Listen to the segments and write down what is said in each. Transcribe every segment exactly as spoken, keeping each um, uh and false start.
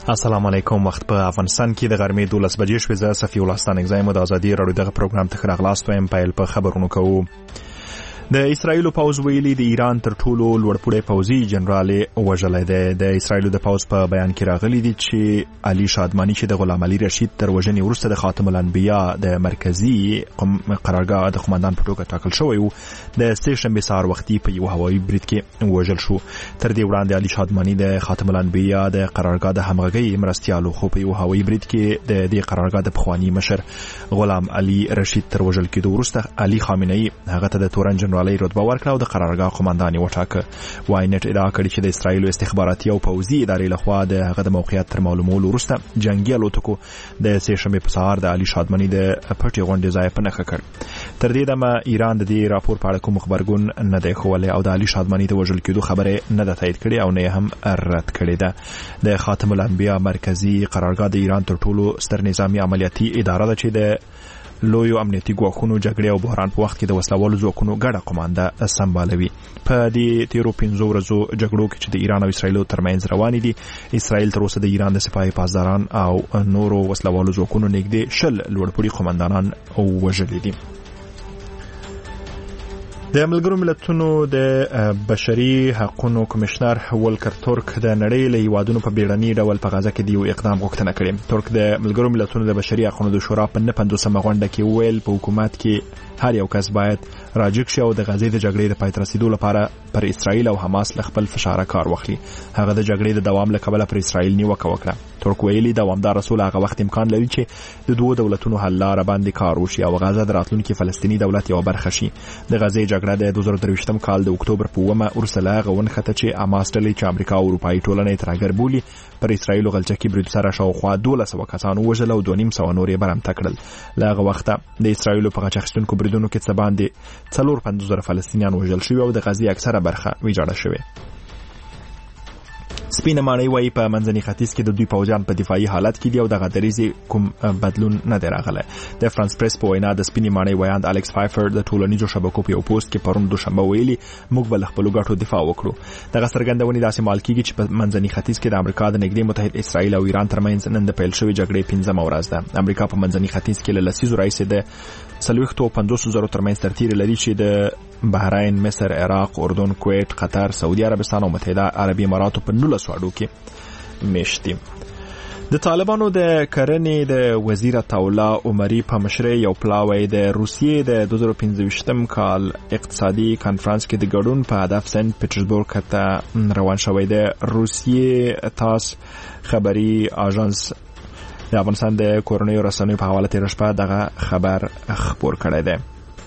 السلام علیکم. وخت په افغانستان کې د غرمې دولس بجې شوې. زه صفي الله ستانکزی یم د ازادي راډیو دغه پروګرام ته ښه راغلاست وایم. پیل په خبرونو کوو. د اسرایلو پوځ ویلي د ایران تر ټولو لوړپوړی پوځي جنرال وژلی دی. د اسرایلو د پوځ په بیان کې راغلی دی چې علي شادمانی چې د غلام علي رشید تر وژنې وروسته د خاتم الانبیا د مرکزي قرارګاه د قومندان په توګه ټاکل شوی و، د سې شنبې سهار وختي په یو هوایي برید کې وژل شو. تر دې وړاندې علي شادمانی د خاتم الانبیا د قرارګاه د همغږۍ مرستیالو خو په یو هوایي برید کې د دې قرارګاه د پخواني مشر غلام علي رشید تر وژل کېدو وروسته علي خامنه‌ای هغه ته د تورن جنرال علی رتبه ورکړه او د قرارګاه قومندان یې وټاکه. واینټ ادعا کړې چې د اسرایلو استخباراتي او پوځي ادارې لخوا د هغه د موقعیت تر معلومولو وروسته جنگي الوتکو د سې شنبې په سهار د علي شادمني د پټې غونډې ځای په نښه کړ. تر دې دمه ایران د دې راپور په اړه کوم خبرګون نه دی ښوولی او د علي شادمني د وژل کېدو خبره نه ده تایید کړې او نه هم رد کړې ده. د خاتم الانبیا مرکزي قرارګاه د ایران تر ټولو ستر نظامي عملیاتي اداره ده چې د لویو امنیتي ګواښونو، جګړې او بحران په وخت کې د وسلوالو ځواکونو ګډه قومانده سمبالوي. په دې تیرو پنځو ورځو جګړو کې چې د ایران او اسرایلو ترمنځ روانې دي، اسرایل تر اوسه د ایران د سپاهي پاسداران او نورو وسلوالو ځواکونو نږدې شل لوړپوړي قومندانان وژلي دي. د ملګرو ملتونو د بشري حقوقو کمشنر ولکر ترک د نړۍ له هیوادونو په بیړني ډول په غزه کې د یو اقدام غوښتنه کړې. ترک د ملګرو ملتونو د بشري حقوقو د شورا په نه پنځوسمه غونډه کې وویل په حکومت کې هر یو کس باید راجګ شي او د غزې د جګړې د پای ته رسیدو لپاره پر اسرایل او حماس له خپل فشار کار واخلي. هغه د جګړې د دوام له کبله پر اسرایل نیوکه وکړه. ترک ویلي دوامدار رسول هغه وخت امکان لري چې د دوه دولتونو حل لاره باندې کار وشي او غزه د راتلونکي فلسطیني دولت یو برخه شي. د غزې جګړه د دوه زره درویشتم کال د اکتوبر په اوومه وروسته له هغه ونښته چې حماس ډلې چې امریکا او اروپایي ټولنه یې ترهګر بولي پر اسرایلو غلچکي برید سره شاوخوا دولس سوه کسان ووژل او دوه نیم سوه نور یې برمته کړل. له هغه وخته د اسرایلو په غچ اخیستونکو بریدونو کې څه باندې څلور پنځوس زره فلسطینیان وژل شوي او د غزې اکثره برخه ویجاړه شوې. سپینه ماڼۍ وایي په منځني ختیځ کې د دوی پوځیان په دفاعي حالت کې دي او دغه دریځ کوم بدلون نه دی راغلی. د فرانس پریس په وینا د سپینې ماڼۍ ویاند الکس فایفر د ټولنیزو شبکو په یو پوسټ کې پرون دوشنبه ویلي موږ به له خپلو ګټو دفاع وکړو. دغه څرګندونې داسې مال کېږي چې په منځني ختیځ کې د امریکا د نږدې متحد اسرائیل او ایران ترمنځ نن د پیل شوې جګړې پنځمه ورځ ده. امریکا په منځني ختیځ کې له لسیزو راهیسې د څلوېښتو پنځوسو زرو ترمنځ ترتیب لري چې د بحرین، مصر، عراق، اردن، کویت، قطر، سعودي عربستان او متحده عربي اماراتو په نولسو اډو کې میشتي. د طالبانو د کرنې د وزیر عطاالله عمري په مشرۍ یو پلاوی د روسیې د دوه زره پنځه ویشتم کال اقتصادي کانفرنس کې د ګډون په هدف سنت پیټرزبورګ ته روان شوی دی. روسیې تاس خبري اژانس د افغانستان د کورنیو رسنیو په حواله تېره شپه دغه خبر خپور کړی دی.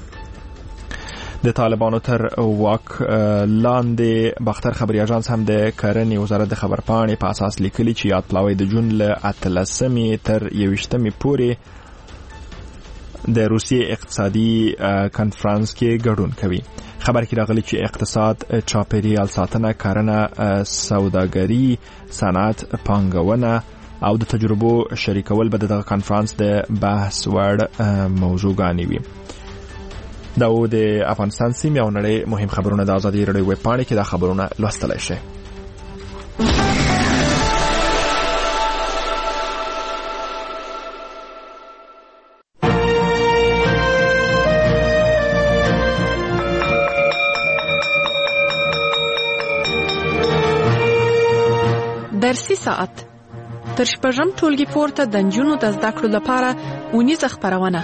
د طالبانو تر واک لاندې باختر خبري اژانس هم د کرنې وزارت د خبرپاڼې په اساس لیکلي چې یاد پلاوی د جون له اتلسمې تر یویشتمې پورې د روسیې اقتصادي کنفرانس کې ګډون کوي. خبر کې راغلی چې اقتصاد، چاپیریال ساتنه، کرنه، سوداګري، صنعت، پانګونه او د تجربو شریکول به دغه کانفرنس د بحث وړ موضوعګانې وي. دا و د افغانستان سیمې او نړۍ مهم خبرونه د ازادي راډیو ویب پاڼې کې دا خبرونه لوستلی شئ. درسي ساعت تر شپږم ټولګي پورته د نجونو د زده کړو لپاره اونیزه خپرونه.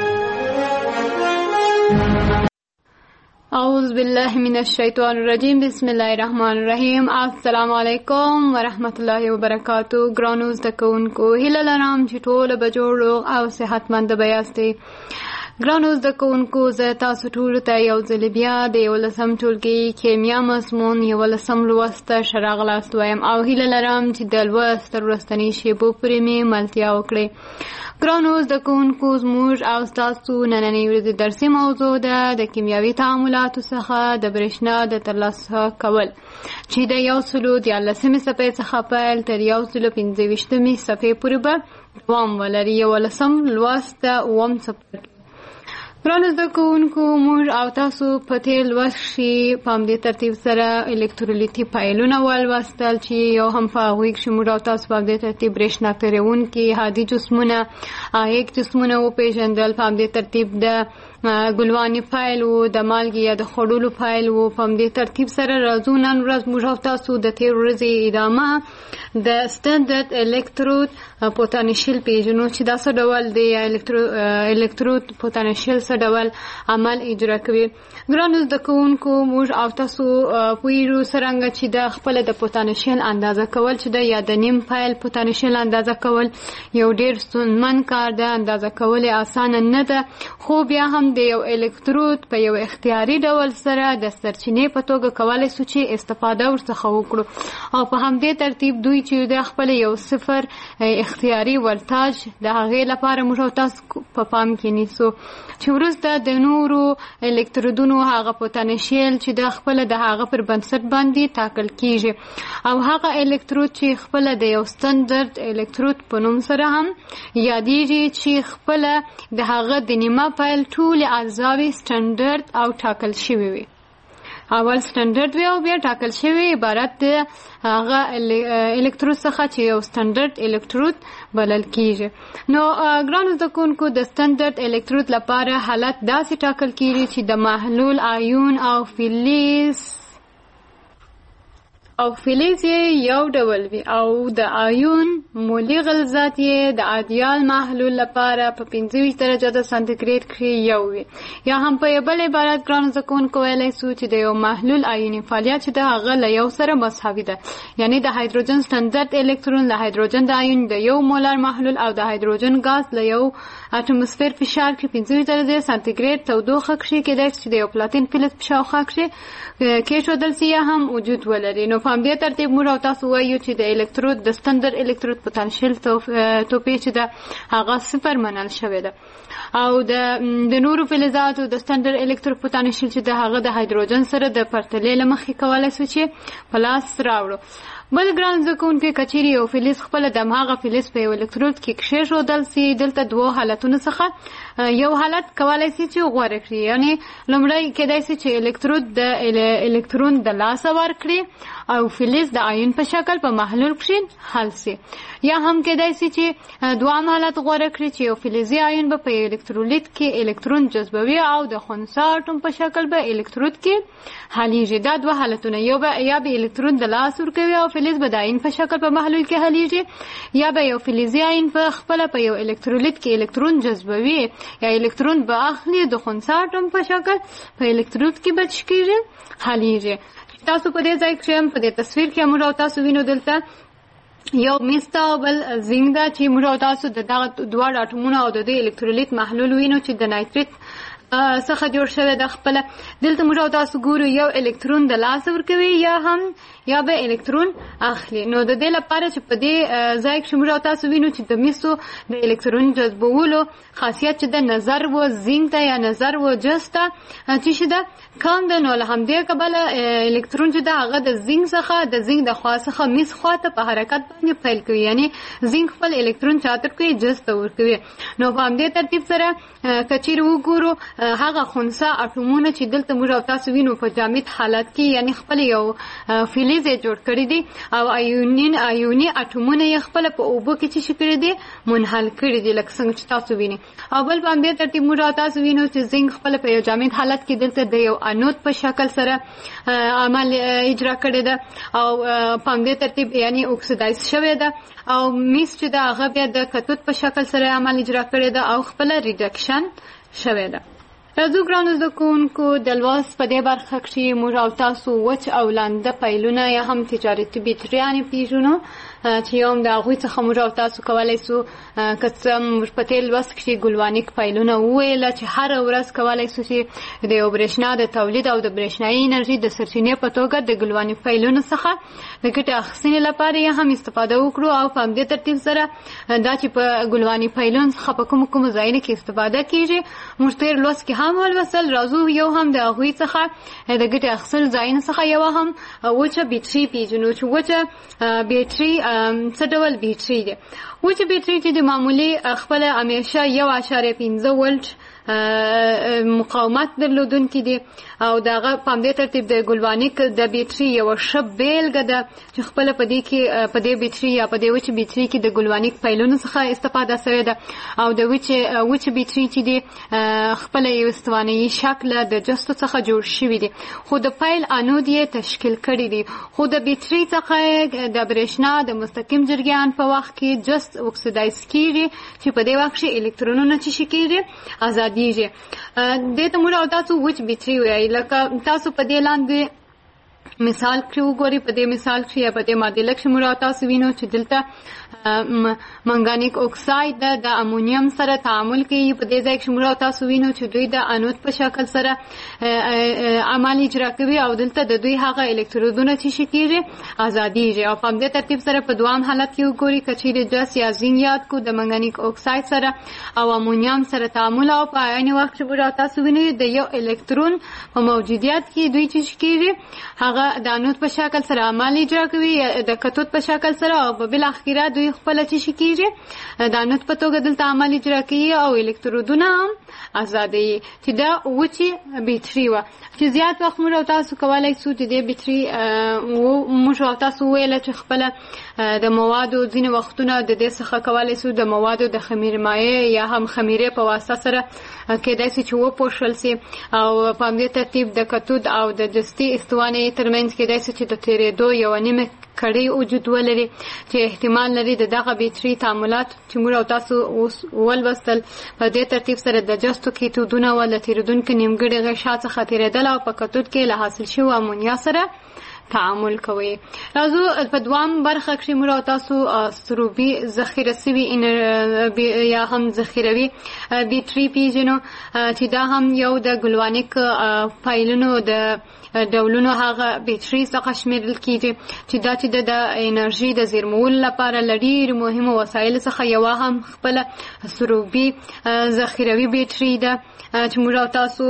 اعوذ بالله من الشیطان الرجیم. بسم الله الرحمن الرحیم. السلام علیکم ورحمت الله وبرکاتو. ګرانو زده کوونکو، هیله لرم چې ټول به جوړ روغ او صحتمند به یاستئ. ګرانو زده کوونکو، زه تاسو ټولو ته یو ځل بیا د یولسم ټولګي کیمیا مضمون یولسم لوست ته ښه راغلاست وایم او هیله لرم چې د لوست تر وروستنۍ شیبو پورې مې ملتیا وکړئ. ګرانو زده کوونکو، زموږ او ستاسو نننۍ ورځې درسي موضوع ده د کیمیاوي تعاملاتو څخه د برېښنا د ترلاسه کول چې د یو سلو دیارلسمې صفحې څخه پیل تر یو سلو پنځه ویشتمې صفحې پورې به دوام ولري. یولسم لوست اووم څپرکی. ګرانو زده کوونکو، موږ او تاسو په تیر لوست کې په همدې ترتیب سره الکترولیتي فایلونه ولوستل چې یو هم په هغوی کې موږ او تاسو په همدې ترتیب برېښنا تیروونکي هادي جسمونه، عایق جسمونه وپېژندل. په همدې ترتیب د ګلواني فایل و، د مالګې یا د خوړلو فایل و. په همدې ترتیب سره راځو نن ورځ موږ او تاسو د تیر ورځې ادامه د سټنډرډ الکترود پوتانشیل پیژنو چې دا څه ډول دی، الکترود پوتانشیل څه ډول عمل اجرا کوي. ګرانو زده کوونکو، موږ او تاسو پوهیږو څرنګه چې د خپله د پوتانشیل اندازه کول چې د یا د نیم فایل پوتانشیل اندازه کول یو ډېر ستونزمن کار ده. اندازه کول یې اسانه نه ده، خو بیا هم د یو الکترود په یو اختیاري ډول سره د سرچینې په توګه کولی شو چې استفاده ورڅخه وکړو، او په همدې ترتیب دوی چې د خپل یو صفر اختیاري ولتاژ د هغې لپاره موږ او تاسو په پام کې نیسو چې وروسته د نورو الکترودونو هغه پوتانشیل چې د خپل د هغه پر بنسټ باندې ټاکل کیږي، او هغه الکترود چې خپل د یو سټنډرډ الکترود په نوم سره هم یادېږي چې خپل د هغه د نیمه فایل ټول اجزاوې سټنډرډ او ټاکل شوي وي. اول سټنډرډ وي او بیا ټاکل شوی عبارت د هغه الکترود څخه چې یو سټنډرډ الکترود بلل کیږي. نو ګرانو زده کوونکو، د سټنډرډ الکترود لپاره حالت داسې ټاکل کیږي چې د محلول آیون او فلز او فلز یې یو ډول وي، او د آیون مولي غلظت یې د ایدیال محلول لپاره په پنځه ویشت درجه د سانتیګریډ کې یو وي. یا هم په بل عبارت ګرانو زده کوونکو ویلی سو چې د یو محلول آیوني فعالیت چې د هغه له یو سره مساوي ده، یعنی د هایدروجن سټنډرډ الکترون له هایدروجن د آیون د یو مولر محلول او د هایدروجن ګاز له یو اټموسفیر فشار کې پنځه ویشت درجه سانتیګریډ تودوخه کې کېدای شي چې د یو پلاتین فلز په شاوخوا کې کېښودل سي یا هم وجود ولري. نو په همدې ترتیب موږ او تاسو وایو چې د الکترود د سټنډرډ الکترود پوتانشیل توپیر چې ده هغه صفر منل شوی ده، او د نورو فلزاتو د سټنډرډ الکترود پوتانشیل چې د هغه د هایدروجن سره د پرتلې له مخې کولی شو چې په لاس راوړو. بل ګران زده کوونکي، که چیرې یو فلز خپله د هماغه فلز په یو الکترود کې کېښودل سي، دلته دوو حالتونو څخه یو حالت کولی سي چې غوره کړي، یعنې لومړی کېدای سي چې الکترود د الکترون د لاسه ورکړي او فلز د آیون په شکل په محلول کې حل سي، یا هم کېدای سي چې دوام حالت غوره کړي چې یو فلزي آیون به په الکترولیت کې الکترون جذبوي او د خنثی اټوم په شکل به الکترود کې حلیږي. دا دوه حالتونه، یو به یا به الکترون د لاس ورکوي او فلز به د آیون په شکل په محلول کې حلیږي، یا به یو فلزي آیون په خپله په یو الکترولیت کې الکترون جذبوي یا الکترون به اخلي د خنثی اټوم په شکل په الکترود کې به څه کېږي، حلیږي. تاسو په دې ځای کې په دې تصویر کې موږ او تاسو وینو دلته یو میستا او بل زنګ ده چې موږ او تاسو د دغه دواړو اټومونو او د دې الکترولیت محلول وینو چې د نایتریت څخه جوړ شوی د خپله. دلته موږ او تاسو ګورو یو الکترون د لاسه ورکوي یا هم یا به الکترون اخلي. نو د دې لپاره چې په دې ځای کې موږ او تاسو وینو چې د میسو د الکترون جذبولو خاصیت چې د نظر و زنګ ته یا نظر و جست ته چې شي ده کم ده، نو له همدې کبله الکترون چې ده هغه د زنګ څخه د زنګ د خوا څخه میس خوا ته په حرکت باندې پیل کوي، یعنی زنګ خپل الکترون چاته کوي، جست ته ورکوي. نو په همدې ترتیب سره که چیرې وګورو هغه خنثی اټومونه چې دلته موږ او تاسو وینو په جامد حالت کې، یعنی خپل یو فلز یې جوړ کړی دی او آیونین آیوني اټومونه یې خپل په اوبو کې چې کړی دی منحل کړی دی لکه څنګه چې تاسو وینئ. او بل په همدې ترتیب موږ او تاسو وینو چې زنګ خپل په یو جامد حالت کې دلته د یو انود په شکل سره عمل اجرا کړی ده او په همدې ترتیب یعنی اکسیدایز شوی ده، او میس چې د هغه بیا د کتود په شکل سره عمل اجرا کړی ده او خپل ریډکشن شوی ده. راځو ګرانو زده کوونکو، د لوست په دې برخه کې موږ او تاسو وچ او لانده پیلونه یا هم تجارتي بیټریانې پیژنو چې یو هم د هغوی څخه موږ او تاسو کولی سو که څه موږ په تېر لوست کې ګلوانیک پیلونه وویله چې هره ورځ کولی سو چې د یو برېښنا د تولید او د برېښنایي انرژي د سرچینې په توګه د ګلوانیک پیلونو څخه د ګټې اخیستنې لپاره یې هم استفاده وکړو، او په همدې ترتیب سره دا چې په ګلوانیک پیلونو څخه په کومو کومو ځایونو کې استفاده کېږي موږ تېر لوست کې هم ولوستل. راځو یو هم د هغوی څخه د ګټې اخیستلو ځایونو څخه یوه هم وچه بیټري پیژنو چې وچه بیټري څه ډول بیټري دی. وچه بیټري چې د معمولي خپله همیشه یو اشاریه پنځه ولټ مقاومت درلودونکي دي او دغه په همدې ترتیب د ګلوانیک د بیټري یو ښه بیلګه ده چې خپله په دې کې په دې بیټري یا په دې وچې بیټري کې د ګلوانیک پیلونو څخه استفاده شوې ده او د وچې وچې بیټري چې دي خپله یو استوانیي شکله د جستو څخه جوړ شوي دي خو د پیل انود یې تشکیل کړي دي خو د بیټري څخه د برېښنا د مستقیم جریان په وخت کې جست اکسیدایز کیږي چې په دې وخت کې الکترونونه چې شي کیږي ازادیږي. دې ته موږ او تاسو وچ بیټري وایي لکه تاسو په دې لاندې مثال کې وګورئ. په دې مثال کې یا په دې معادله کې موږ او تاسو وینو چې دلته منګانیک اکساید د امونیم سره تعامل کوي. په دې ځای کې موږ او تاسو وینو چې دوی د انود په شکل سره عمل اجرا کوي او دلته د دوی هغه الکترودونه چې شي کیږي ازادیږي. او په دې ترتیب سره په دوام حالت کې وګورئ کچېرې جس یا زین یاد کو د منګانیک اکساید سره او امونیم سره تعامل او په عین وخت موږ او تاسو وینو د یو الکترون په موجودیت کې دوی چې شي کیږي هغه د انود په شکل سره عمل اجرا کوي د کتود په شکل سره او په بل اخیره دوی خپل چې شي کیږي د انود په توګه دلته عمل اجرا کوي او الکترودونه هم ازادي چې دا وچی بیټري و چې زیات وخت موږ تاسو کولای شو چې د بیټري موږ تاسو ویل چې خپل د موادو ځینې وختونه د دې څخه کولای شو د موادو د خمیر مایع یا هم خمیره په واسطه سره کېدای شي چې وپوښل سي او په همدې ترتیب د کتود او د جستي استوانې ترمنځ کېدای شي چې د تېرېدو یوه نیمه کړۍ وجود ولري چې احتمال لري د دغه بیټري تعاملات چې موږ او تاسو ولوستل په دې ترتیب سره د جستو کیتودونه او له تېرېدونکو نیمګړي غشا څخه تېرېدل او په کتود کې له حاصل شوي امونیا سره تعامل کوي. راځو په دوام برخه کې موږ او تاسو سروبي ذخیره سوي یا هم ذخیروي بیټري پیژنو چې دا هم یو د ګلوانیک فایلونو د ډولونو هغه بیټري څخه شمیرل کیږي چې دا چې د انرژي د زیرمولو لپاره له ډېرو مهمو وسایلو څخه یوه هم خپله سروبي ذخیروي بیټري ده چې موږ او تاسو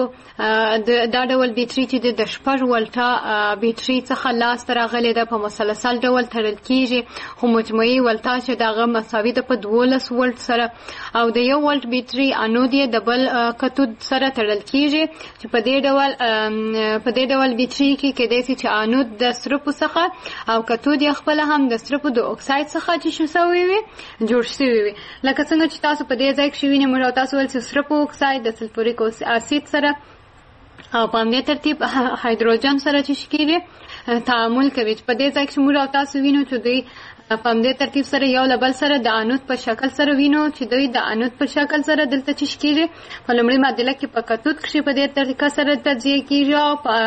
دا ډول بیټري چې د شپږ ولټه بیټري څخه لاسته راغلې ده په مسلسل ډول تړل کیږي خو مجموعي ولټه چې دغه مساوي ده په دولس ولټ سره او د یو ولټ بیټري انود یې د بل کتود سره تړل کیږي چې په دې ډول په دې ډول بیټري کې کېدای شي چې انود د سرپو څخه او کتود یې خپله هم د سرپو د اکساید څخه چې شو سوی وي جوړ شوی وي لکه څنګه چې تاسو په دې ځای کې وینئ موږ تاسو ول چې سرپو اکساید د سلفوریک اسید سره او په همدې ترتیب هایدروجن سره چې شي کېږي تعامل کوي. په دې ځای کې موږ تاسو وینو چې دوی په همدې ترتیب سره یو له بل سره د انود په شکل سره وینو چې دوی د انود په شکل سره دلته چې شي کېږي په لومړۍ معادله کې په کتود کښې په دې طریقه سره تجزیه کېږي او په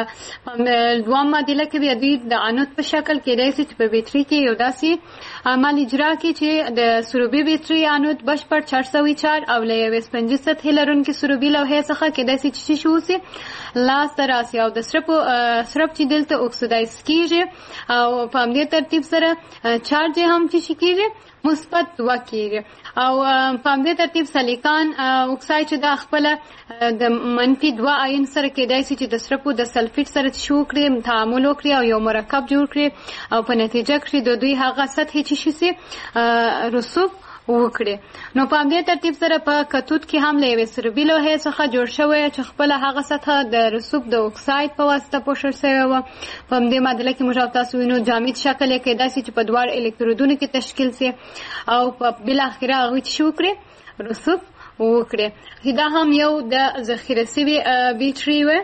دویم معادله کې بیا دوی د انود په شکل کېدای شي چې په بیټري کې یو داسې عمل اجرا کړي چې د سروبي بیټري انود بشپړ چار سوه چار او له یوې سپنجي سطحې لرونکې سروبي لوحې څخه کېدای شي چې شي وسي لاسته راسي او د سرپو سرپ چې دلته اکسیدایز کېږي او په همدې ترتیب سره چارج هم چې شي کېږي مثبت دوه کېږي او په همدې ترتیب سلیکان اکساید چې دا خپله د منفي دوه آین سره کېدای شي چې د سرپو د سلفیټ سره چې وکړي تعامل وکړي او یو مرکب جوړ کړي او په نتیجه کې د دوی هغه سطحې چې شي سي رسوب وکړي. نو په همدې ترتیب سره په کتود کې هم له یوې سروبي لوحې څخه جوړ شوی چې خپله هغه سطحه د رسوب د اکساید په واسطه پوښل شوې وه. په همدې معادله کې موږ تاسو وینو جامد شکل یې کېدای شي چې په دواړو الکترودونو کې تشکیل شي او په بالاخره هغوی چې وکړي رسوب وکړي. دا هم یو د ذخیره شوي بیټري وه.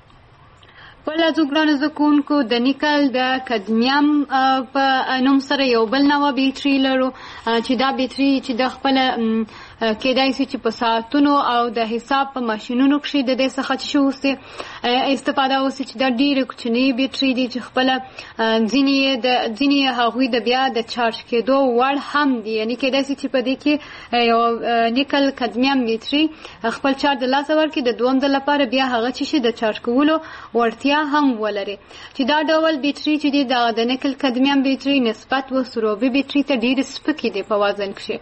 بله ځو ګرانو زده کوونکو د نیکل د کدمیم په نوم سره یو بل نوع بیټري لرو چې دا بیټري چې د خپله کېدای شي چې په ساعتونو او د حساب په ماشینونو کښې د دې څخه چې وسي استفاده وسي چې دا ډېرې کوچنۍ بیټري دي چې خپله ځینې د ځینې هغوی د بیا د چارج کېدو وړ هم دي یعنې کېدای شي چې په دې کې یو نیکل کدمیم بیټري خپل چارج د لاسه ورکړي د دوهم ځل لپاره بیا هغه چې شي د چارج کولو وړتیا هم ولري چې دا ډول بیټري چې دي د نیکل کدمیم بیټري نسبت و سروبي بیټري ته ډېرې سپکې دي په وزن کښې.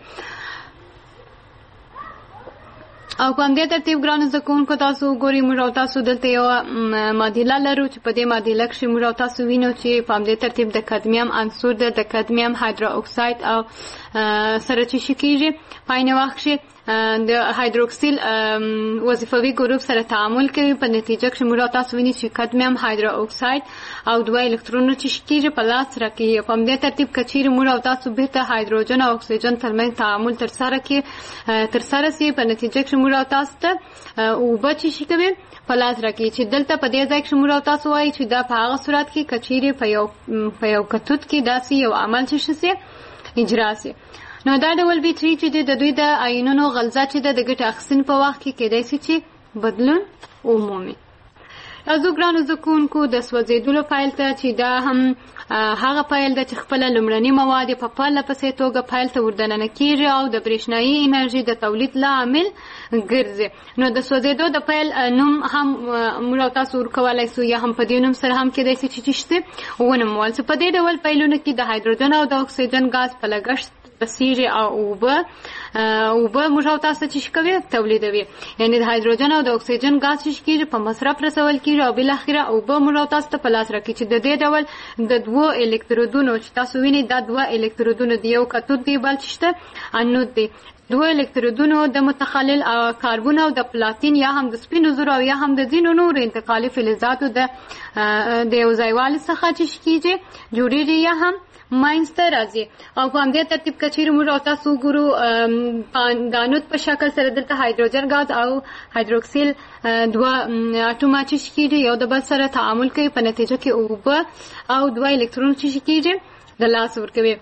او په همدې ترتیب ګرانو زده کوونکو تاسو وګورئ موږ او تاسو دلته یوه معادله لرو چې په دې معادله کښې موږ او تاسو وینو چې په همدې ترتیب د کدمیم عنصر ده د کدمیم هایدرو اکساید او سره چې شي کېږي په عین وخت کښې د هایدروکسیل وظیفوي ګروپ سره تعامل کوي، په نتیجه کې موږ تاسو ویني چې کادمیوم هایدرو اکساید او دوه الکترونونه چې کیږي په لاس راکې په دې ترتیب کچیر موږ تاسو به ته هایدروجن او اکسیجن ترمنځ تعامل تر سره کې تر سره سي په نتیجه کې موږ تاسو ته او بچی شي کوي په لاس راکې چې دلته په دې ځای کې موږ تاسو وایي چې دا په هغه صورت کې کچیر په یو په یو کتوت کې داسې یو عمل چې شي اجرا سي. نو دا ډول بیټری چې د دوی د آیونونو غلظه چې د ګټه اخیستنې په وخت کې کېدای شي چې بدلون ومومي. تاسو ګرانو زده کوونکو د سوځېدلو فایل ته چې دا هم هغه فایل ده چې خپله لومړني مواد په پرله پسې توګه فایل ته وردننه کېږي او د برېښنایي انرژي د تولید لامل ګرځي. نو د سوځېدو د فایل نوم هم موږ تاسو ورکولی سو یا هم په دې نوم سره هم کېدای شي چې شته ونومول سو. په دې ډول فایلونو کې د هایدروجن او د اکسیجن ګاز په لګښت بسیږي او اوبه اوبه موږ تاسو چې کوي تولیدوي، یعنی د هایدروجن او د اکسیجن ګاز چې کېږي په مصرف رسول کېږي او بل اخره اوبه موږ تاسو ته په لاس راکړي چې د دې ډول د دوه الکترودونو چې تاسو ویني دا دوه الکترودونه دی، یو کتود دی بل چې انود دی. دوه الکترودونو د متخلل کاربن او د پلاتین یا هم د سپینو زرو او یا هم د ځینو نورو انتقالي فلزاتو د د یو ځایوالي څخه چې کېږي جوړېږي یا هم ماینسته راځي او په همدې ترتیب کچیر موږ تاسو ګورو د انود په شکل سره دلته هایدروجن ګاز او هایدروکسیل دوه اټومه چې کېږي یو د بل سره تعامل کوي، په نتیجه کې اوبه او دوه الکترون چې کېږي د لاس ورکوي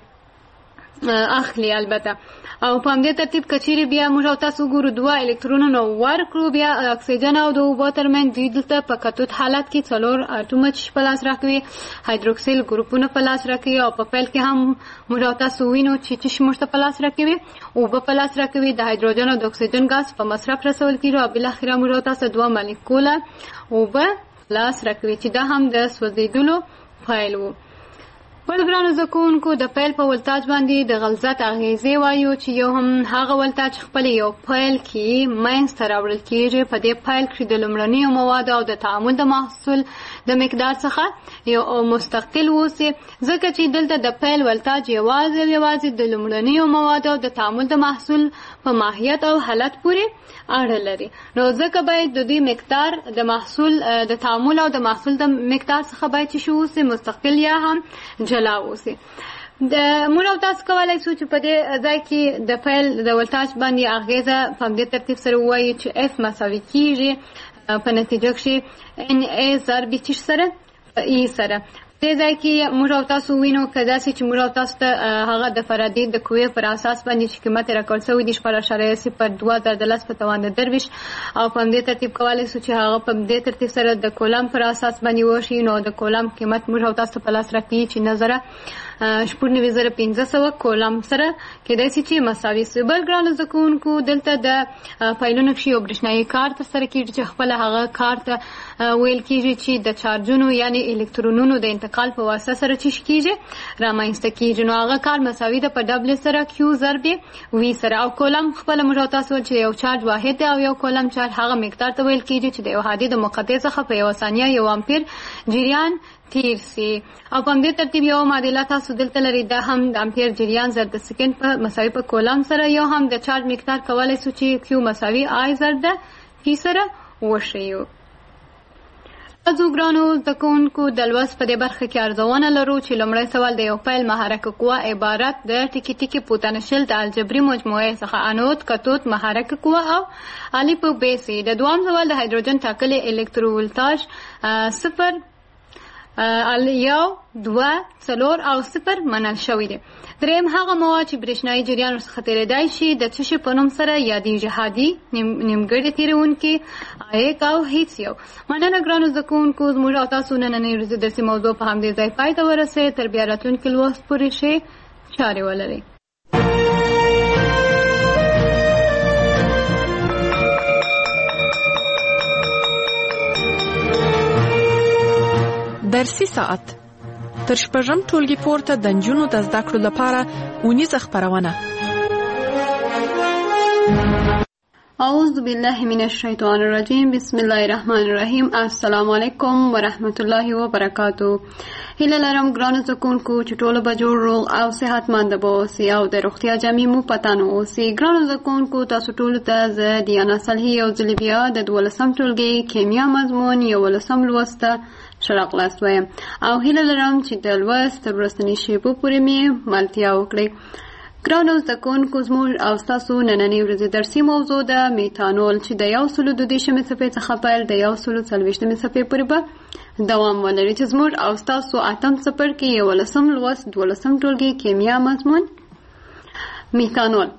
اخلي البته. او په همدې ترتیب کچیر بیا موږ تاسو ګورو دوه الکترونونه ورکړو بیا اکسیجن او د اوبو ترمنځ دوی دلته په کتود حالت کې څلور اټومه چې په لاس راکوي، هایدروکسیل ګروپونه په لاس راکوي او په پیل کې هم موږ تاسو وینو چې چې موږ ته په لاس راکوي اوبه په لاس راکوي، د هایدروجن او د اکسیجن ګاز په مصرف رسول کېږي او بل اخره موږ تاسو دوه مالیکوله اوبه لاس راکوي چې دا هم د سوځېدلو فایل وو. ول ګرانو زده کوونکو د فایل په ولتاج باندې د غلظت اغیزې وایو چې یو هم هغه ولتاج خپل یو فایل کې منځته راوړل کېږي. په دې فایل کې د لومړنیو موادو او د تعامل د محصول د مقدار څخه یو مستقل اوسي، ځکه چې دلته د فایل ولتاج یوازې یوازې د لومړنیو موادو او د تعامل د محصول په ماهیت او حالت پورې اړه لري. نو ځکه باید د دې مقدار د محصول د تعامل او د محصول د مقدار څخه باید چې اوسي مستقل یا هم جلا اوسي. د موږ تاسو کولای شو چې په دې ځای کې د فایل د ولتاج باندې اغیزه په دې ترتیب سره وایي چې اف مساوي کېږي په نتیجه کې ان ای ضرب چې سره ای سره. دې ځای کې موږ تاسو وینو کدا چې موږ تاسو ته هغه د فرادی د قوې پر اساس باندې چې قیمت راکړل شوی د شپږ اعشاریه صفر دوه زره دلس په توان د درویش او په دې ترتیب کولای شو چې هغه په دې ترتیب سره د کولم پر اساس باندې وشي. نو د کولم قیمت موږ تاسو په لاس راکړي چې نظر شپږ نوي زره پنځه سوه کولم سره کېدای شي چې مساوي سي. بل ګرانو زده کوونکو دلته د فایلونو کې یو برېښنایي کار ترسره کېږي چې خپله هغه کار ته ویل کېږي چې د چارجونو یعنې الکترونونو د انتقال په واسطه سره چې کېږي رامنځته کېږي. نو هغه کار مساوي ده په ډبل سره کیو ضرب وي سره او کولم خپله موږ تاسو چې یو چارج واحد دی او یو کولم چارج هغه مقدار ته ویل کېږي چې د یو هادي د مقطع څخه په یوه ثانیه یو امپیر جریان تیر سي. او په دې ترتیب یو معادله تاسو دلته لري دا هم د امپیر جریان ضرب د سکند په مساوي په کولم سره یو هم د چارج مقدار کولای شو چې کیو مساوي آی ضرب د پی سره وشي. تاسو ګرانو زده کوونکو د لوست په دې برخه کې ارزونه لرو چې لومړی سوال د یو فایل محرک قوه عبارت د ټکي ټکي پوتنشل د الجبري مجموعې څخه انود کتود محرک قوه او الف ب سي. د دوام سوال د هایدروجن ټاکلي الکتروولتاژ صفر یو دوه څلور او صفر منل شوی دی. دریم هغه مواد چې برېښنایي جریان ورڅخه تېرېدای شي د څه شي په نوم سره یادېږي؟ هادي، نیمګړی تېرونکي، عایق او هیڅ یو. مننه ګرانو زده کوونکو، زموږ او تاسو نننۍ ورځې درسي موضوع په همدې ځای پای ته ورسوي. تر بیا راتلونکي لوست پورې ښې چارې ولرئ. درسي ساعت تر شپږم ټولګي پورته د نجونو د زده کړو لپاره اونیزه خپرونه. اعوذ بالله من الشیطان الرجیم بسم الله الرحمن الرحیم. السلام علیکم ورحمت الله وبرکاتو. هیله لرم ګرانو زکونکو چې ټول به جوړ روغ او صحتمند به اوسئ او د روغتیا جامې مو په تن اوسئ. ګرانو زکونکو تاسو ټولو ته زه دیانا صالحي یو ځل بیا د دولسم ټولګي کیمیا مضمون یولسم لوست ښه راغلاست وایم او هیله لرم چې د لوست تر وروستنۍ شېبو پورې مې ملتیا وکړئ. ګرانو زده کوونکو زموږ او ستاسو نننۍ ورځې درسي موضوع ده میتانول چې د یو سلو دوه دېرشمې صفحې څخه پیل د یو سلو څلوېښتمې صفحې پورې به دوام ولري چې زموږ او ستاسو اتم څپرکي یولسم لوست دولسم ټولګي کیمیا مضمون میتانول.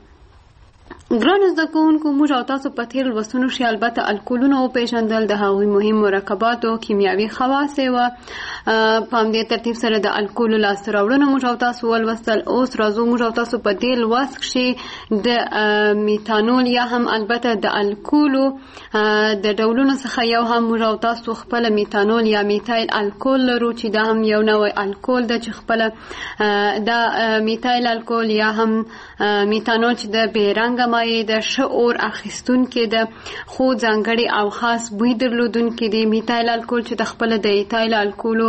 ګرانو زده کوونکو موږ او تاسو په تېرو لوستونو کښې البته الکولونه وپېژندل، د هغوی مهم مرکباتو کیمیاوي خواص یې وه. په همدې ترتیب سره د الکولو لاسته راوړنه موږ او تاسو ولوستل. اوس راځو موږ او تاسو په دې لوست کښې د میتانول یا هم البته د الکولو د ډولونو څخه یو هم موږ او تاسو خپله میتانول یا میتایل الکول لرو چې دا هم یو نوی الکول ده چې خپله دا میتایل الکول یا هم میتانول چې د بې رنګه مایع د ښه اور اخیستونکې ده خو ځانګړي او خاص بوی درلودونکې دی. میتایل الکول چې د خپله د ایتایل الکولو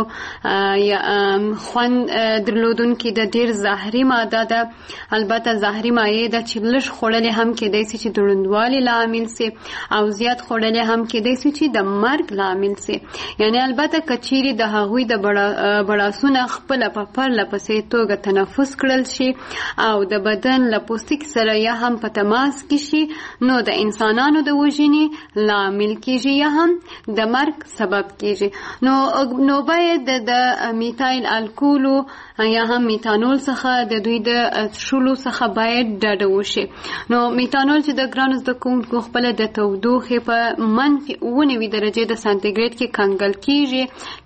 یا خوند درلودونکې ده ډېر زهري ماده ده. البته زهري مایع ده چې لږ خوړلې هم کېدی سي چې د ړوندوالي لامل سي او زیات خوړلې هم کېدی سي چې د مرګ لامل سي. یعنی البته که چیرې د هغوی د بړاسونه خپله په پرله پسې توګه تنفس کړل شي او د بدن له پوستکي سره یا هم په تماس کې شي نو د انسانانو د وژنې لامل کېږي یا هم د مرګ سبب کېږي. نو نو باید د میتایل الکولو یا هم میتانول څخه د دوی د څښلو څخه باید ډډه وشي. نو میتانول چې د ګرانو زده کوونکو خپله د تودوخې په منفي اووه نوي درجې د سانتیګریډ کې کنګل کېږي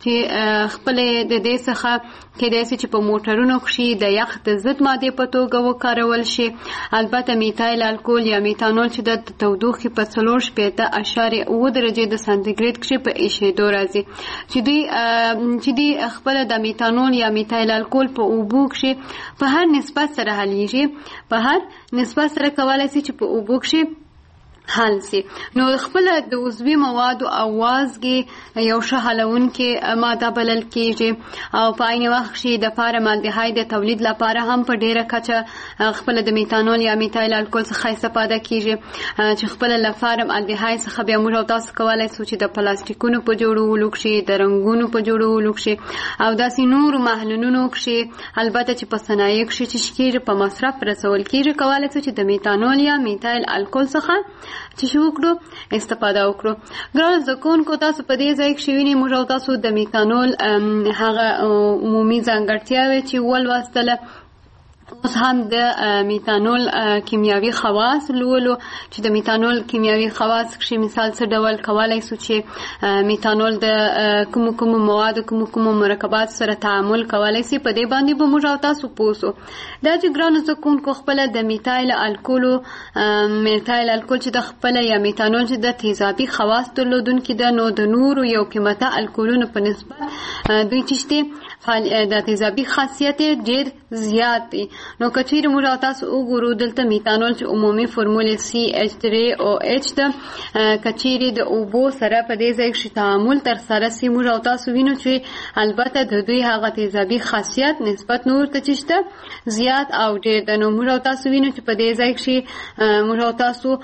چې خپلې د دې څخه کېدای سي چې په موټرونو کښې د یخ د ضد مادې په توګه وکارول شي. البته میتایل الکول یا میتانول چې د تودوخې په څلور شپېته اشاریه اووه درجې د سانتیګریډ کښې په ایشېدو راځي چې دوی چې دوی خپله د میتانول یا میتایل الکول په اوبو کښې په هر نسبت سره حلیږي په هر نسبت سره کولی سي چې په اوبو کښې حل سي. نو خپله د عضوي موادو او وازګې یو ښه حلونکې ماده بلل کېږي او په عین وخت کښې د پارامالډیهاید د تولید لپاره هم په ډېره کچه خپله د میتانول یا میتایل الکول څخه استفاده کېږي چې خپله له پارامالډیهاید څخه بیا موږ او تاسو کولی سو چې د پلاستیکونو په جوړولو کښې د رنګونو په جوړولو کښې او داسې نورو محلولونو کښې البته چې په صنایعو کښې چې کېږي په مصرف رسول کېږي کولی سو چې د میتانول یا میتایل الکول څخه چې شو وکړو استفاده وکړو. ګرانو زده کوونکو تاسو په دې ځای کښې وینئ موږ او تاسو د میتانول هغه عمومي ځانګړتیاوې چې ولوستله. اوس هم د میتانول کیمیاوي خواص لولو چې د میتانول کیمیاوي خواص کښې مثال څه ډول کولی سو چې میتانول د کومو کومو موادو کومو کومو مرکبات سره تعامل کولی سي په دې باندې به موږ او تاسو پوه سو. دا چې ګرانو زده کوونکو خپله د میتایل الکولو میتایل الکول چې د خپله یا میتانول چې د تیزابي خواص درلودونکي ده نو د نورو یو قیمته الکولونو په نسبت دوی چې شته د تیزابي خاصیت ډېر زیات دی. نو که چیرې موږ او تاسو وګورو دلته میتانول چې عمومي فورمول سی ایچ درې او ایچ ده که چیرې د اوبو سره په دې ځای کښې تعامل ترسره سي موږ او تاسو وینو چې البته د دوی هغه تیزابي خاصیت نسبت نور ته چې شته زیات او ډېر ده. نو موږ او تاسو وینو چې په دې ځای کښې موږ او تاسو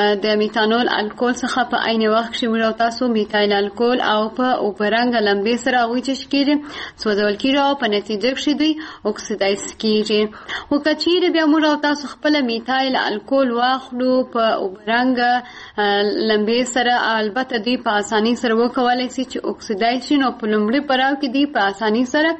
د میتانول الکول څخه په عین وخت کښې موږ او تاسو میتایل الکول او په اوبه رنګه لمبې سره هغوی چې کېږي سوځول کېږي او په نتیجه کښې دوی اکسیدایز کېږي. خو که چیرې بیا موږ او تاسو خپله میتایل الکول واخلو په اوبه رنګه لمبې سره البته دوی په اسانۍ سره وکولی سي چې اکسیدایز شي. نو په لومړي پړاو کې دوی په اسانۍ سره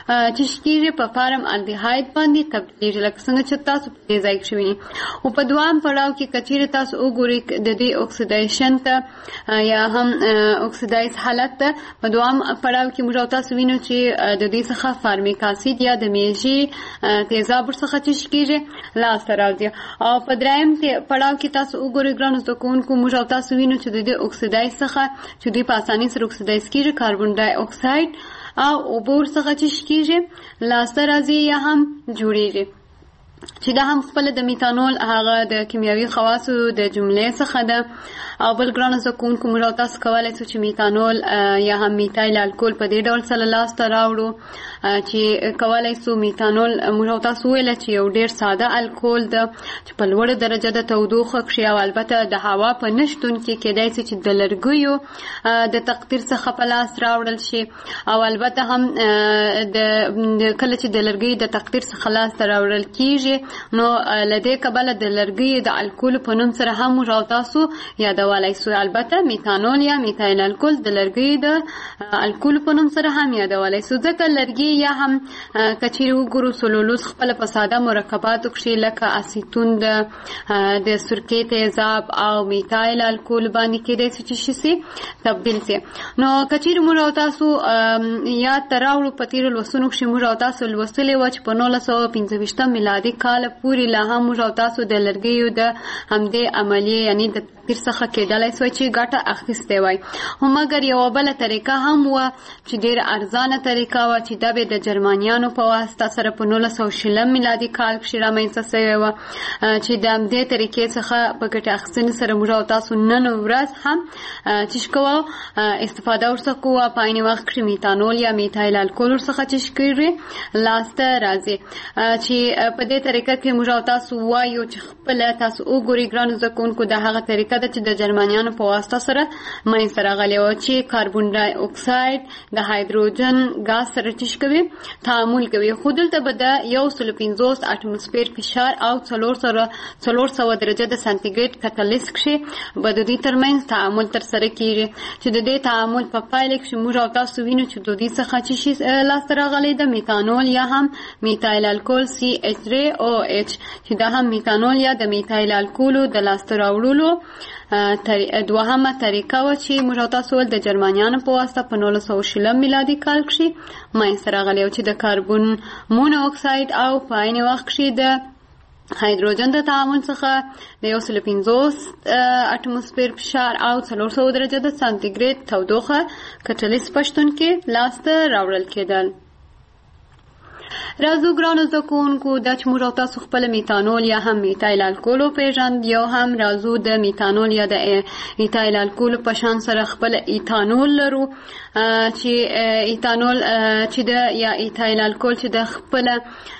چې کېږي په فارم الډیهاید باندې تبدیلېږي لکه څنګه چې تاسو په دې ځای کښې وینئ. خو په دوام پړاو کې که چیرې تاسو وګورئ د دې اکسیدایشن ته یا هم اکسیدایز حالت ته په دوام پړاو کې موږ او تاسو وینو چې د دې څخه فارمیک اسید یا د میژې تیزاب ورڅخه چې کېږي لاسته راځي. او په درېیم پړاو کې تاسو وګورئ ګرانو زده کوونکو موږ او تاسو وینو چې د دې اکسیدایز څخه چې دوی په اسانۍ سره اکسیدایز کېږي کاربن ډای اکساید او اوبه ورڅخه چې کېږي لاسته راځي یا هم جوړېږي. چې دا هم خپل د میتانول هغه د کیمیاوي خواصو د جملې څخه ده. او بل ګرانو زده کوونکو موږ او تاسو کولی شو چې میتانول یا هم میتایل الکول په دې ډول سره لاسته راوړو چې کولی شو میتانول موږ او تاسو وویله چې یو ډېر ساده الکول ده چې په لوړه درجه د تودوخه کښې او البته د هوا په نشتون کې کیدای شي چې د لرګیو د تقدیر څخه په لاس راوړل شي او البته هم د کله چې د لرګیو د تقدیر څخه لاسته راوړل کیږي نو له دې کبله د لرګیو د الکول په نوم سره هم موږ او تاسو یادولی سو. البته میتانول یا میتایل الکول د لرګیو د الکول په نوم سره هم یادولی سو ځکه لرګي یا هم کچېرې وګورو سلولوز خپله په ساده مرکباتو کښې لکه اسیتون د د سرکې تیزاب او میتایل الکول باندې کېدای شي چې شي سي تبدیل سي. نو کچېرې موږ او تاسو یاد ته راوړو په تېرو لوستونو کښې موږ او تاسو لوستلې وه چې په نولس سوه پنځه ویشتم میلادي کاله پورې لا هم موږ او تاسو د لرګیو د همدې عملیې یعنې د تقدیر څخه کېدلی سوی چې ګټه اخیستی وای. خو مګر یوه بله طریقه هم وه چې ډېره ارزانه طریقه وه چې دا به د جرمنیانو په واسطه سره په نولس سوه شلم میلادي کال کښې رامنځته سوې وه چې د همدې طریقې څخه په ګټې اخیستنې سره موږ او تاسو نن ورځ هم چې کوو استفاده ورڅخه کوو په عین وخت کښې میتانول یا میتایل الکول ورڅخه چې کېږي لاسته راځي چې په دې طریقه کې موږ او تاسو وایو چې خپله تاسو وګورئ ګرانو زده کوونکو دا هغه طریقه ده چې د جرمنیانو په واسطه سره منځته راغلې وه چې کاربن ډای اکساید د هایدروجن ګاز سره ټیش کوي تعامل کوي. خو دلته به د یو سلو پنځوس اټموسفیر فشار او څلور سره څلور سوه درجه د سانتیګریډ کتلیس کښې به د دوی ترمنځ تعامل ترسره کېږي چې د دې تعامل په پایله کښې موږ او تاسو وینو چې د دوی څخه چې شي لاسته راغلی ده میتانول یا هم میتایل الکول سی ایچ درې او ایچ چې دا هم میتانول یا د میتایل الکولو د لاسته راوړلو دوهمه طریقه وه چې موږ او تاسو ول د جرمنیانو په واسطه په نولس سوه شلم میلادي کال کښې منځته راغلی و چې د کاربن مونو اکساید او په عین وخت کښې د هایدروجن د تعامل څخه د یو سلو پنځوس اټموسفیر فشار او څلور سوه درجه د سانتیګریډ تودوخه کټلیس په شتون کې لاسته راوړل کېدل. راځو ګرانو زده کوونکو دا چې موږ او تاسو خپله میتانول یا هم میتایل الکول وپېژند یو هم راځو د میتانول یا د میتایل الکول په شان سره خپله ایتانول لرو چې ایتانول چې د یا ایتایل الکول چې د خپله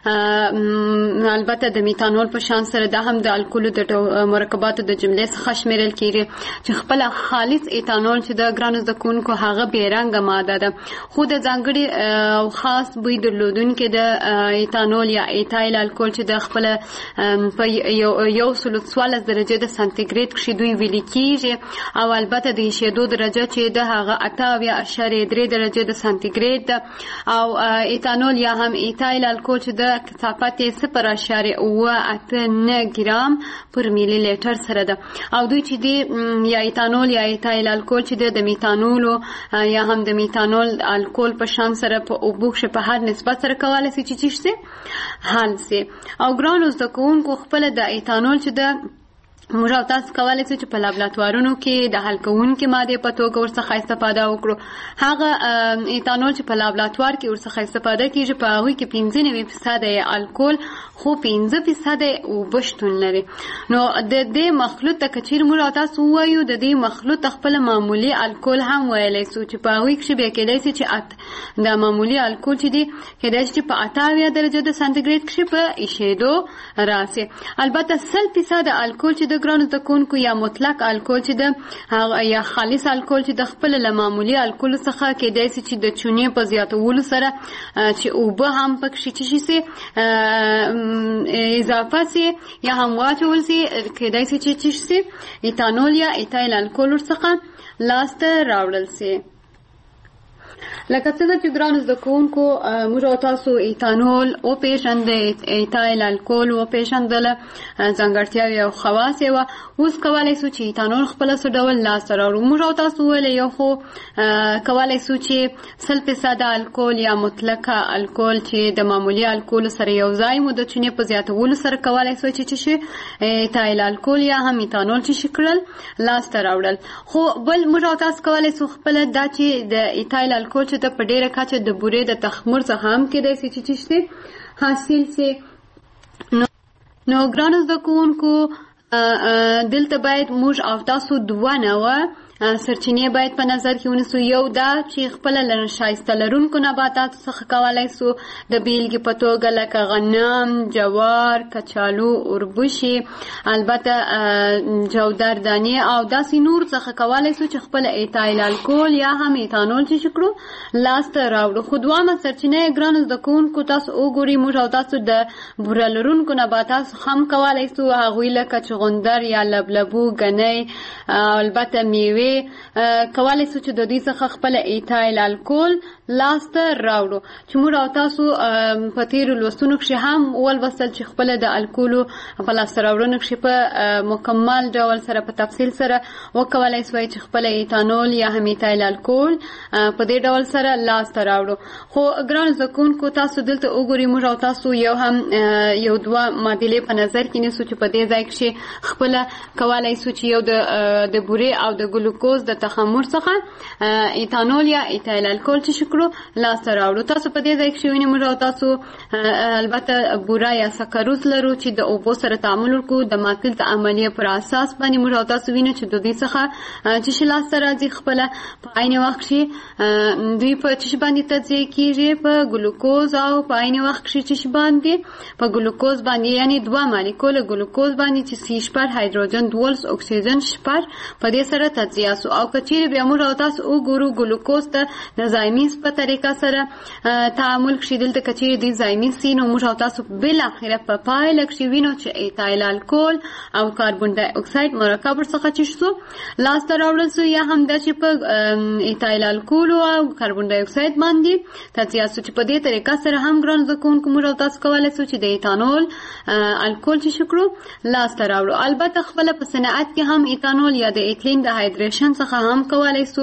البته د میتانول په شان سره دا هم د الکولو د مرکباتو د جملې څخه شمیرل کېږي چې خپله خالص ایتانول چې د ګرانو زده کوونکو هغه بېرنګه ماده ده خو د ځانګړي او خاص بوی درلودونکې د ایتانول یا ایتایل الکول چې د خپله په یو سلو څوارلس درجې د سانتیګریډ کښې دوی ویلي کېږي او البته د ایشېدو درجه چې د هغه اته اویا اعشاریه درې درجې د سانتیګریډ ده او ایتانول یا هم ایتایل الکول چې د کثافت یې صفر اعشاریه اوه اته نه ګرام پر میلی لیټر سره ده او دوی چې دی یا ایتانول یا ایتایل الکول چې د میتانولو یا هم د میتانول الکول په شان سره په اوبو کښې په هر نسبت سره کولی سي چې چی شي حل سي. او ګرانو زده کوونکو خپله د ایتانول چې د موږ او تاسو کولی شو چې په لابراتوارونو کې د حل کوونکې مادې په توګه ورڅخه استفاده وکړو. هغه ایتانول چې په لابراتوار کې ورڅخه استفاده کېږي په هغوی کې پنځه نوي فیصده یې الکول خو پنځه فیصده یې اوبه شتون لري. نو د دې مخلوط ته که چیرې موږ او تاسو ووایو د دې مخلوط خپله معمولي الکول هم ویلی سو چې په هغوی کښې بیا کېدای سي چې د معمولي الکول چې دی کېدای شي چې په اته اویا درجه د سانتیګریډ کښې په ایشېدو راسي. البته سل فیصده الکول چې د ګرانو زده کوونکو یا مطلق الکول چې د یا خالص الکول چې د خپله له معمولي الکولو څخه کېدای سي چې د چونې په زیاتولو سره چې اوبه هم پکښې څه شي سي اضافه سي یا هم واچول سي کېدای سي چې څه سي ایتانول یا ایتایل الکول ورڅخه لاسته راوړل سي. لکه څنګه چې ګرانو زده کوونکو موږ او تاسو ایتانول وپېژندل ایتایل الکول وپېژندله ځانګړتیاوې او خواص یې وه. اوس کولی سو چې ایتانول خپله څه ډول لاسته راوړو. موږ او تاسو ویلی یو خو کولی سو چې سل فیصده الکول یا مطلقه الکول چې د معمولي الکولو سره یو ځای مو د چونې په زیاتولو سره کولی سو چې څه شي ایتایل الکول یا هم ایتانول چې شي کړل لاسته راوړل. خو بل موږ او تاسو کولی سو خپله دا چې د ایتایل الکول چې د په ډېره کچه د بورې د تخمر څخه هم کېدای سي چې څه شي حاصل سي. نو نو ګرانو زده کوونکو دلته باید موږ او تاسو دوه نوع سرچینې باید په نظر کې ونیسو. یو دا چې خپله له ښایسته لرونکو نباتاتو څخه کولی سو د بیلګې په توګه لکه غنم، جوار، کچالو، اوربشي، البته جودر دانې او داسې نور څخه کولی سو چې خپله ایتایل الکول یا هم ایتانول چې شي کړو لاسته راوړو. خو دوامه سرچینه یې ګرانو زده کوونکو تاسو وګورئ موږ او تاسو د بوره لرونکو نباتاتو هم کولی سو هغوی لکه چغندر یا لبلبو، ګنۍ، البته میوې کولی سو چې د دوی څخه خپل ایتایل الکول لاسته راوړو چې موږ او تاسو په تیرو لوستونو کښې هم ولوستل چې خپله د الکولو په لاسته راوړنو کښې په مکمل ډول سره په تفصیل سره وکولی سوی چې خپله ایتانول یا هم ایتایل الکول په دې ډول سره لاسته راوړو. خو ګرانو زده کوونکو تاسو دلته وګورئ موږ او تاسو یو هم یو دوه معادلې په نظر کې نیسو چې په دې ځای کښې خپله کولی سو چې یو د د بورې او د ګلوکوز د تخمر څخه ایتانول یا ایتایل الکول چې شکړو لاسته راوړو. تاسو په دې ځای کښې وینئ موږ او تاسو البته بوره یا سکروز لرو چې د اوبو سره تعامل وکړو د ماتل د عملیې پر اساس باندې موږ او تاسو وینو چې د دوی څخه چې شي لاسته راځي خپله په عین وخت کښې دوی په چې شي باندې تجزیه کېږي په ګلوکوز او په عین وخت کښې چې شي باندې په ګلوکوز باندې یعنې دوه مالیکول ګلوکوز باندې چې سی شپږ هایدروجن دولس اکسیجن شپږ په دې سره تجزیه سو. او که چیرې بیا موږ او تاسو وګورو ګلوکوز ته د زایمیز په طریقه سره تعامل کښې دلته که چیرې دوی زایمیز سي نو موږ او تاسو بالاخره په پایله کښې وینو چې ایتایل الکول او کاربن ډای اکساید مرکب ورڅخه چې شو لاسته راوړل سو یا هم دا چې په ایتایل الکول او کاربن ډای اکساید باندې تجزیه سو چې په دې طریقه سره هم ګرانو زده کوونکو موږ او تاسو کولی سو چې د ایتانول الکول چې شو کړو لاسته راوړو. البته خپله په صنعت کې هم ایتانول یا د ایتلین د هایدریشن څخه هم کولی سو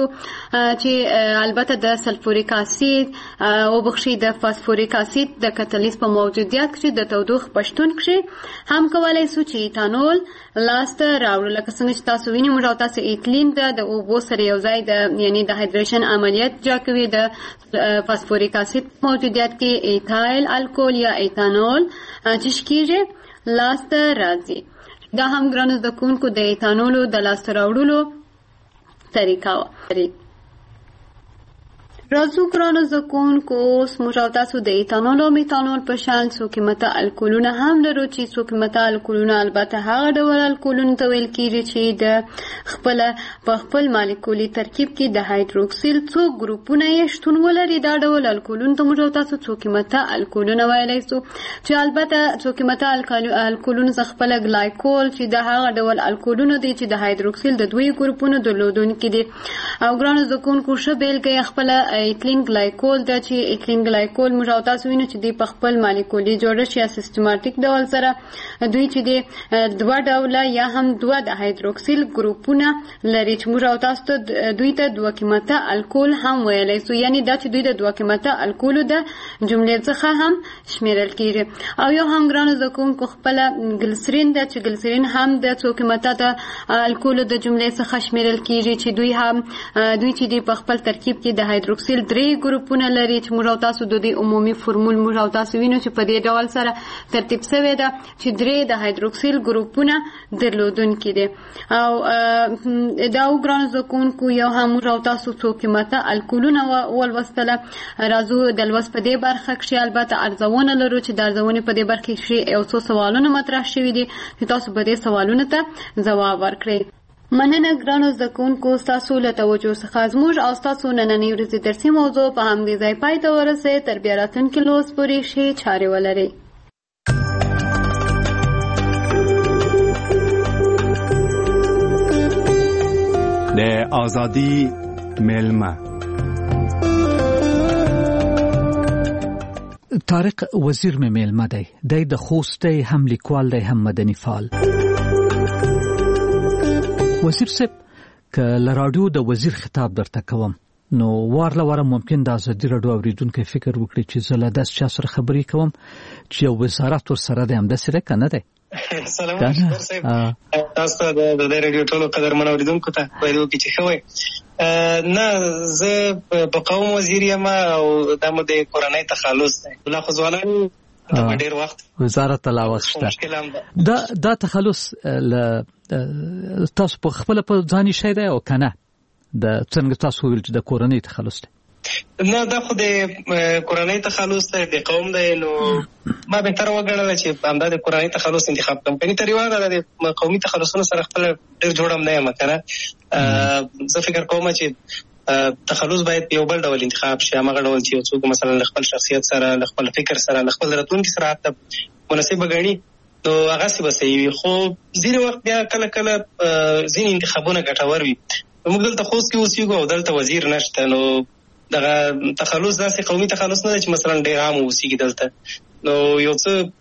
چې البته د سلفوریک اسید او بخشي د فاسفوریک اسید د کتالیز په موجودیت کې د تودوخې په شتون کې هم کولی سو چې ایتانول لاسته راوړو. لکه څنګه چې تاسو وینئ موږ او تاسو ایتلین د اوبو سره یو ځای د یعنی د هایدریشن عملیات جا کوي د فاسفوریک اسید موجودیت کې ایتایل الکول یا ایتانول چې کېږي لاسته راځي. دا هم ګرانو زده کوونکو د ایتانولو د لاسته راوړلو طریقه وه. راځو ګرانو زده کوونکو اوس موږ او تاسو د ایتانول او میتانول په شان څو قیمته الکولونه هم لرو چې څو قیمته الکولونه البته هغه ډول الکولونو ته ویل کېږي چې د خپله په خپل مالیکولي ترکیب کې د هایدروکسیل څو ګروپونه یې شتون ولري. دا ډول الکولونو ته موږ او تاسو څو قیمته الکولونه ویلی سو چې البته څو قیمته الکولونو څخه خپله ګلایکول چې د هغه ډول الکولونو دی چې د هایدروکسیل د دوی ګروپونو درلودونکي دي. او ګرانو زده کوونکو ښه بېلګه یې خپله ایتلین ګلایکول ده چې ایتلین ګلایکول موږ او تاسو وینو چې دوی په خپل مالیکولي جوړښت یا سیستماتیک ډول سره دوی چې د دوه ډوله یا هم دوه د هایدروکسیل ګروپونه لري چې موږ او تاسو ته دوی ته دوه قیمته الکول هم ویلی سو. یعنې دا چې دوی د دوه قیمته الکولو د جملې څخه هم شمیرل کېږي. او یو هم ګرانو زده کوونکو خپله ګلسرین ده چې ګلسرین هم د څو قیمته د الکولو د جملې څخه شمیرل کېږي چې دوی هم دوی چې دوی په خپل ترکیب کې د هایدروکسیل درې ګروپونه لري چې موږ او تاسو د دې عمومي فرمول موږ او تاسو وینو چې په دې ډول سره ترتیب شوی ده چې درې د هایدروکسیل ګروپونه درلودونکي دي. او دا ګرانو زده کوونکو یو هم موږ او تاسو څو قیمته الکولونه ولوستله. راځو د لوست په دې برخه کښې البته ارزونه لرو چې د ارزونې په دې برخه کښې یو څو سوالونه مطرح شوي دي چې تاسو به دې سوالونو ته ځواب ورکړئ. مننه ګرانو زده کوونکو ستاسو له توجه څخه زموږ او ستاسو نننۍ ورځې درسي موضوع په همدې ځای پای ته ورسوئ. تر بیا راتلونکي لوست پورې ښې چارې ولرئ. د آزادی میلمه طارق وزیر مې میلمه دی. دی د خوست دی، هم لیکوال دی، هم مدني فعال. وزیر صاحب که له راډیو د وزیر خطاب درته کوم نو وارله واره ممکن د ازادي راډیو اوریدونکي فکر وکړي چې زه له داسې چا سره خبرې کوم چې یو وزارت ورسره دی. همداسې دی که نه دی؟ سلام علیکم صاحب، تاسو ته د دې راډیو ټولو قدرمنو اوریدونکو ته وایو چې ښه وایي. نه زه په قوم وزیر یم او دا مو د کورنۍ تخلص دی. لا خو ځوانان دا ډیر وخت وزارت لا وخت دا دا تخلص ل تاسو په خپل په ځاني شي دی او کنه د څنګه تاسو ویل چې د کورنۍ تخلص دی نه دا خو د کورنۍ تخلص دی د قوم دی نو ما به تر وګڼل چې همدا د کورنۍ تخلص انتخاب کوم کني تر یو د قومي تخلصونو سره خپل ډیر جوړم نه یم کنه زه فکر کوم چې تخلص باید یو بل ډول انتخاب شي هغه ډول چې څوک مثلا خپل شخصیت سره خپل فکر سره خپل راتلونکي سره حتی مناسب غني نو هغه څه بسوي خو ځینې وخت بیا کله کله ځینې انتخابونه ګټور وي موږ دلته خوست کې اوسېږو او دلته وزیر نشته نو دغه تخلص داسې قومي تخلص نه دی چې مثلا ډېر عام اوسېږي دلته نو یو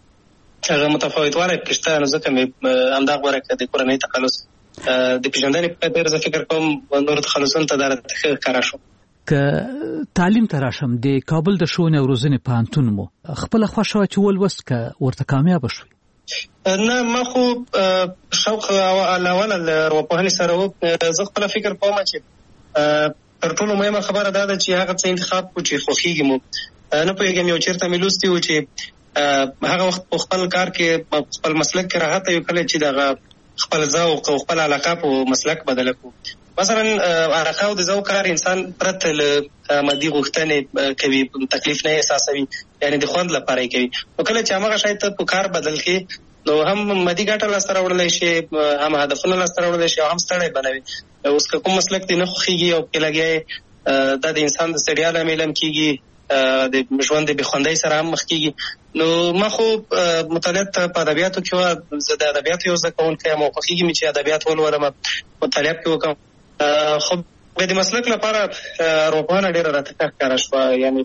څه هغه متفاوتوالی پکې شته نو ځکه مې همدا غوره کړه د کورنۍ تخلص د پېژندنې په خاطر زه فکر کوم نورو تخلصونو ته دا راته ښه ښکاره شو که تعلیم ته راشم د کابل د ښوونې او روزنې پوهنتون مو خپله خوښه وه چې ولوست که ورته کامیابه شوئ نه ما خو شوق الاول له ارواپوهنې سره و زه خپله فکر کوم چې تر ټولو مهمه خبره دا ده چې هغه څه انتخاب کړو چې خوښېږي مو نه پوهېږم یو چېرته مې لوستي و چې هغه وخت په خپل کار کې خپل مسلک کې راحته یو کله چې دغه خپل ذوق او خپل علاقه په مسلک بدله کړو مثلا علاقه او د ذوق کار انسان پرته له مادي غوښتنې کوي تکلیف نه احساسوي یعنی د خوند لپاره یې کوي نو کله چې هغه شی ته په کار بدل کړي نو هم مادي ګټه لاسته راوړلی شي هم هدفونه لاسته راوړلی شي او هم ستړی بنوي اوس که کوم مسلک دې نه خوښېږي او پکې لګیا دا د انسان د ستړیا لامل هم کېږي د ژوند د بېخوندۍ سره هم مخ کېږي نو ما خو مطالعات په ادبیاتو کې وه زه د ادبیاتو یو زده کوونکی یم او خوښېږي مې چې ادبیات ولولم مطالعه پکې وکړم خو د مسلک لپاره ارواپوهنه ډېره راته ښه ښکاره شوه یعنې